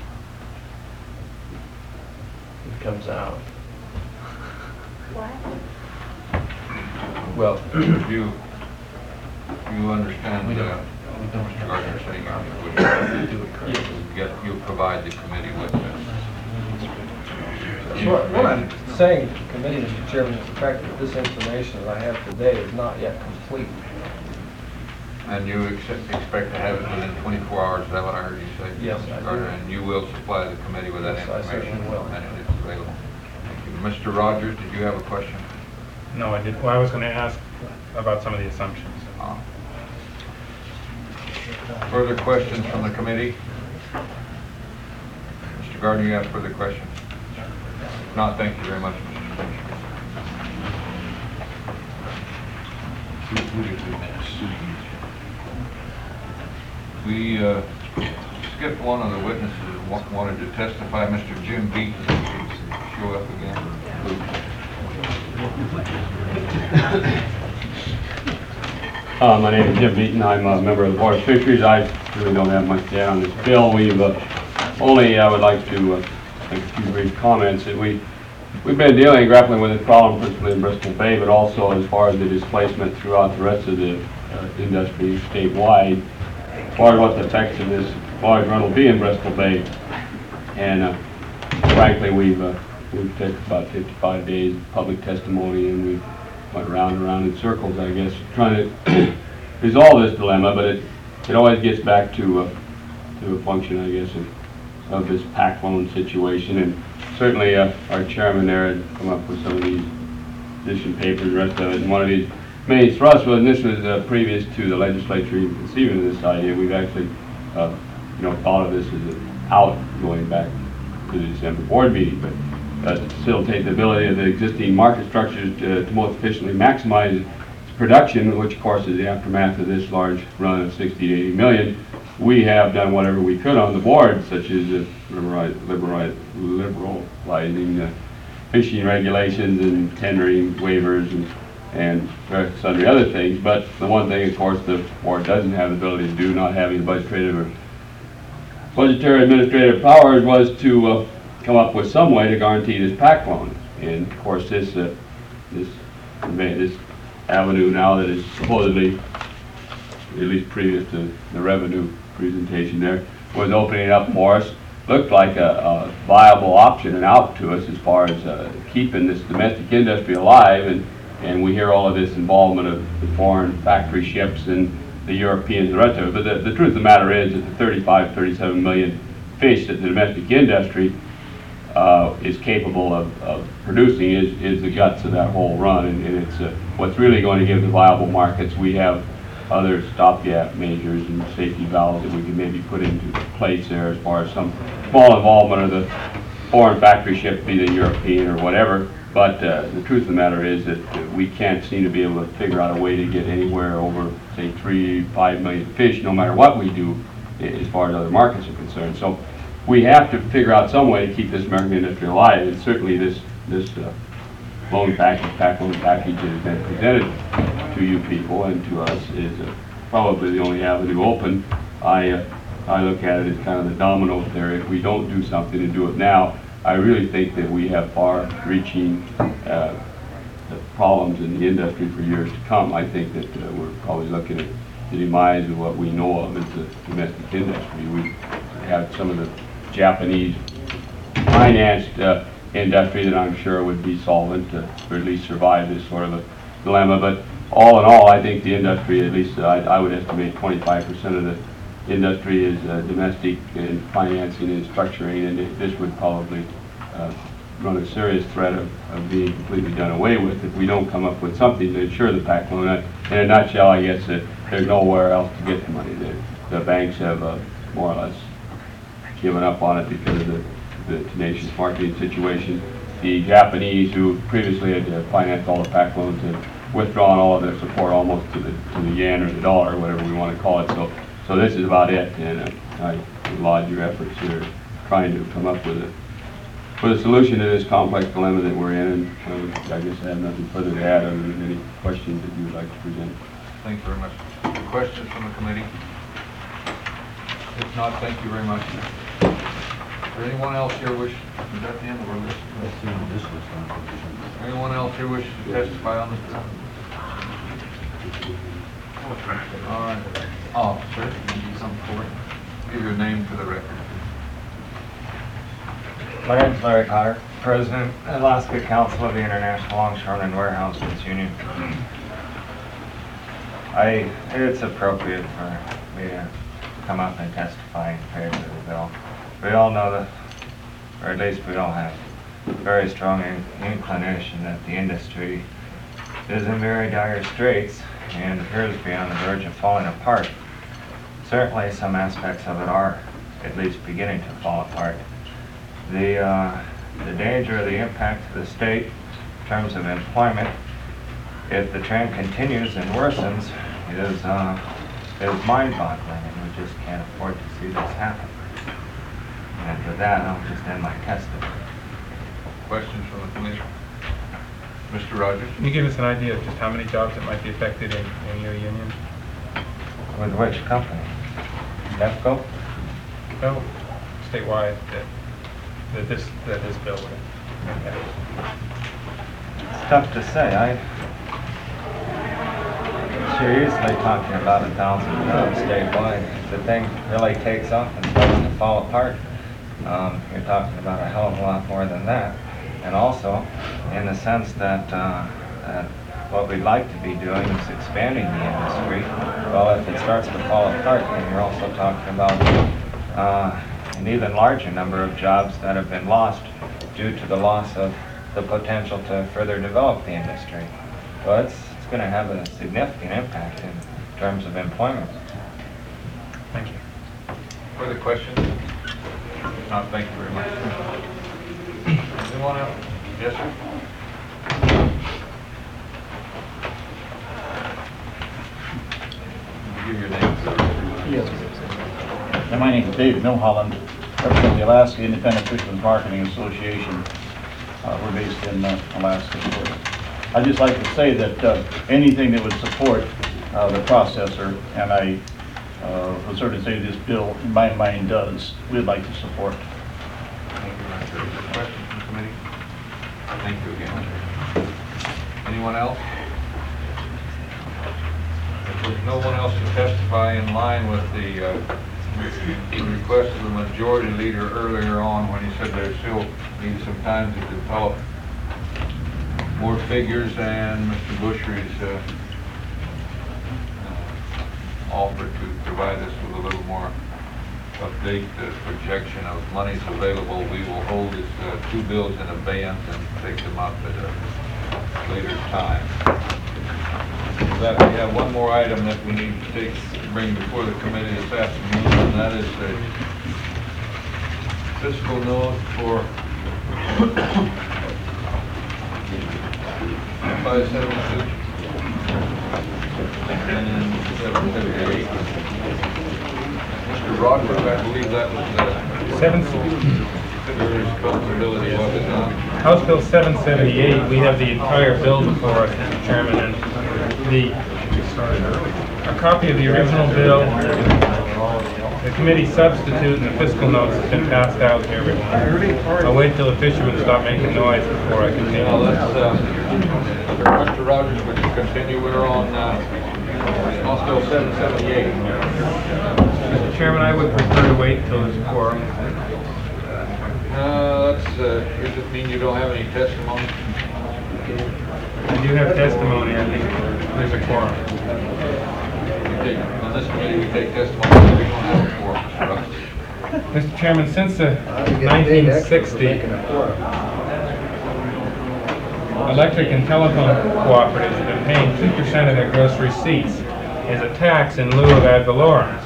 Speaker 8: it comes out.
Speaker 16: What?
Speaker 8: Well,
Speaker 5: You understand,
Speaker 8: we don't
Speaker 5: Mr. Gardner saying you'll provide the committee with this.
Speaker 17: What I'm saying to the committee, Mr. Chairman, is the fact that this information that I have today is not yet complete.
Speaker 5: And you expect to have it within 24 hours, is that what I heard you say?
Speaker 17: Yes, I
Speaker 5: Mr.
Speaker 17: do.
Speaker 5: Gardner, and you will supply the committee with that
Speaker 17: Yes, I
Speaker 5: information?
Speaker 17: certainly will.
Speaker 5: And it is available. Thank you. Mr. Rogers, did you have a question?
Speaker 9: No, I didn't. Well, I was going to ask about some of the assumptions.
Speaker 5: Further questions from the committee? Mr. Gardner, you have further questions? If not, thank you very much, Mr. Spencer. We skipped one of the witnesses who wanted to testify. Mr. Jim Beaton, show up again, please.
Speaker 18: My name is Jim Beaton. I'm a member of the Board of Fisheries. I really don't have much to add on this bill. We've I would like to make a few brief comments. That we've been grappling with this problem principally in Bristol Bay, but also as far as the displacement throughout the rest of the industry statewide, as far as what the effects of this large run will be in Bristol Bay. And frankly, we've taken about 55 days of public testimony, and we've went round and round in circles, I guess, trying to resolve this dilemma, but it always gets back to a function, I guess, of this PAC loan situation. And certainly our chairman there had come up with some of these position papers, the rest of it, and one of these main thrusts was, and this was previous to the legislature even conceiving of this idea, we've actually thought of this as an out going back to the December board meeting, but to facilitate the ability of the existing market structures to most efficiently maximize its production, which of course is the aftermath of this large run of 60 to 80 million. We have done whatever we could on the board, such as liberalizing fishing regulations and tendering waivers and sundry other things. But the one thing, of course, the board doesn't have the ability to do, not having budgetary administrative powers, was to come up with some way to guarantee this PAC loan. And of course, this avenue now that is supposedly, at least previous to the revenue presentation there, was opening up for us, looked like a viable option and out to us as far as keeping this domestic industry alive. And we hear all of this involvement of the foreign factory ships and the Europeans and the rest of it. But the truth of the matter is that the 37 million fish that the domestic industry is capable of producing is the guts of that whole run, and it's what's really going to give the viable markets. We have other stopgap measures and safety valves that we can maybe put into place there as far as some small involvement of the foreign factory ship, be they European or whatever. But the truth of the matter is that we can't seem to be able to figure out a way to get anywhere over, say, 3-5 million fish, no matter what we do as far as other markets are concerned. So we have to figure out some way to keep this American industry alive, and certainly this loan package, PAC loan package that has been presented to you people and to us is probably the only avenue open. I look at it as kind of the domino theory. If we don't do something and do it now, I really think that we have far-reaching problems in the industry for years to come. I think that we're probably looking at the demise of what we know of as the domestic industry. We have some of the Japanese financed industry that I'm sure would be solvent or at least survive this sort of a dilemma. But all in all, I think the industry, at least I would estimate 25% of the industry is domestic in financing and structuring, and this would probably run a serious threat of being completely done away with if we don't come up with something to ensure the PAC loan. In a nutshell, I guess that there's nowhere else to get the money. The banks have more or less given up on it because of the tenacious marketing situation. The Japanese, who previously had financed all the PAC loans, have withdrawn all of their support almost to the yen or the dollar, or whatever we want to call it. So this is about it, and I laud your efforts here trying to come up with a solution to this complex dilemma that we're in. And I guess I have nothing further to add other than any questions that you would like to present.
Speaker 5: Thank you very much. Questions from the committee? If not, thank you very much. Is there anyone else here wish, is that the end of our list? Anyone else here wish to testify on this bill? All right. Oh, sir, you need something for it? Give your name for the record.
Speaker 19: My name is Larry Cotter, President, Alaska Council of the International Longshoremen Warehouses Union. It's appropriate for me to come up and testify in favor of the bill. We all know that, or at least we all have, very strong inclination that the industry is in very dire straits and appears to be on the verge of falling apart. Certainly some aspects of it are at least beginning to fall apart. The danger of the impact to the state in terms of employment, if the trend continues and worsens, is mind-boggling, and we just can't afford to see this happen. And with that, I'll just end my testimony.
Speaker 5: Questions from the committee? Mr. Rogers?
Speaker 9: Can you give us an idea of just how many jobs that might be affected in your union?
Speaker 19: With which company? NEFCO?
Speaker 9: No, statewide that this bill would impact.
Speaker 19: It's tough to say. You're usually talking about 1,000 jobs statewide. If the thing really takes off and starts to fall apart, you're talking about a hell of a lot more than that. And also, in the sense that what we'd like to be doing is expanding the industry. Well, if it starts to fall apart, then you're also talking about an even larger number of jobs that have been lost due to the loss of the potential to further develop the industry. Well, it's going to have a significant impact in terms of employment.
Speaker 9: Thank you.
Speaker 5: Further questions? No, thank you very much. Anyone else? Yes, sir? Give your name, sir.
Speaker 20: Yes. And my name is David Milholland, represent the Alaska Independent Fishermen's Marketing Association. We're based in Alaska. I'd just like to say that anything that would support the processor, and I would certainly say this bill, in my mind, does, we'd like to support.
Speaker 5: Thank you very much. Questions from the committee? Thank you again. Anyone else? If there's no one else to testify in line with the request of the majority leader earlier on when he said they still need some time to develop more figures, and Mr. Bushry's offered to provide us with a little more update projection of monies available, we will hold his two bills in abeyance and take them up at a later time. With that, we have one more item that we need to bring before the committee this afternoon, and that is the fiscal note for 576 and 778. Mr. Roderick, I believe that was your responsibility, was it not?
Speaker 9: House Bill 778, we have the entire bill before us, Mr. Chairman, and a copy of the original bill, the committee substitute, and the fiscal notes has been passed out to everyone. I'll wait till the fishermen stop making noise before I continue.
Speaker 5: Well, Mr. Rogers, would you continue? We're on House Bill 778.
Speaker 9: Mr. Chairman, I would prefer to wait until there's a quorum.
Speaker 5: Does it mean you don't have any testimony?
Speaker 9: I do have testimony. I think there's a quorum.
Speaker 5: On this committee, we take testimony. We don't have a quorum, Mr. Rogers.
Speaker 9: Mr. Chairman, since the 1960, electric and telephone cooperatives have been paying 2% of their gross receipts as a tax in lieu of ad valorem.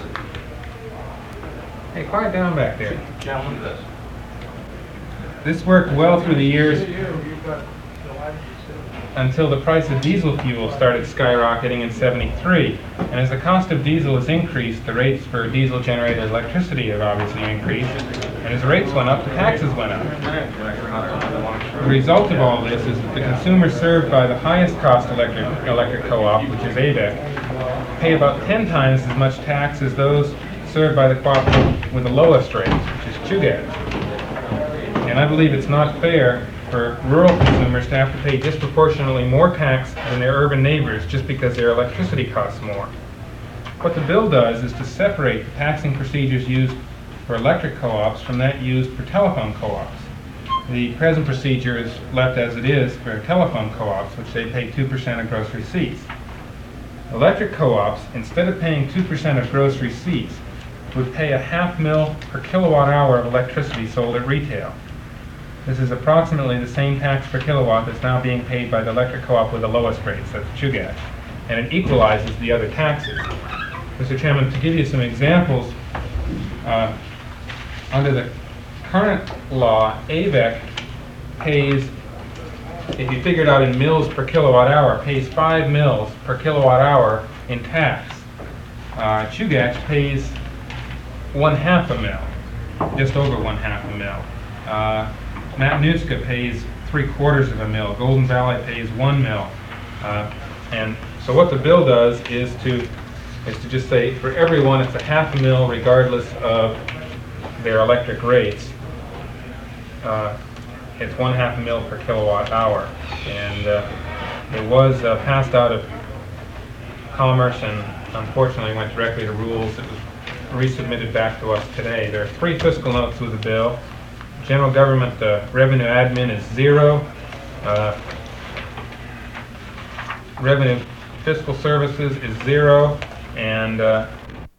Speaker 9: Hey, quiet down back there. This worked well through the years. until the price of diesel fuel started skyrocketing in '73. And as the cost of diesel has increased, the rates for diesel-generated electricity have obviously increased. And as the rates went up, the taxes went up. The result of all this is that the consumers served by the highest cost electric co-op, which is ABEC, pay about 10 times as much tax as those served by the cooperative with the lowest rates, which is Chugach. And I believe it's not fair for rural consumers to have to pay disproportionately more tax than their urban neighbors just because their electricity costs more. What the bill does is to separate the taxing procedures used for electric co-ops from that used for telephone co-ops. The present procedure is left as it is for telephone co-ops, which they pay 2% of gross receipts. Electric co-ops, instead of paying 2% of gross receipts, would pay a half mil per kilowatt hour of electricity sold at retail. This is approximately the same tax per kilowatt that's now being paid by the electric co-op with the lowest rates, that's Chugach, and it equalizes the other taxes. Mr. Chairman, to give you some examples, under the current law, ABEC pays, if you figure it out in mils per kilowatt hour, pays 5 mils per kilowatt hour in tax. Chugach pays 1/2 a mil, just over 1/2 a mil. Matanuska pays 3/4 of a mil. Golden Valley pays 1 mil. And so what the bill does is to just say for everyone it's a half a mil regardless of their electric rates. It's 1/2 a mil per kilowatt hour. And it was passed out of Commerce and unfortunately went directly to Rules. It was resubmitted back to us today. There are 3 fiscal notes with the bill. General government revenue admin is 0. Revenue fiscal services is 0. And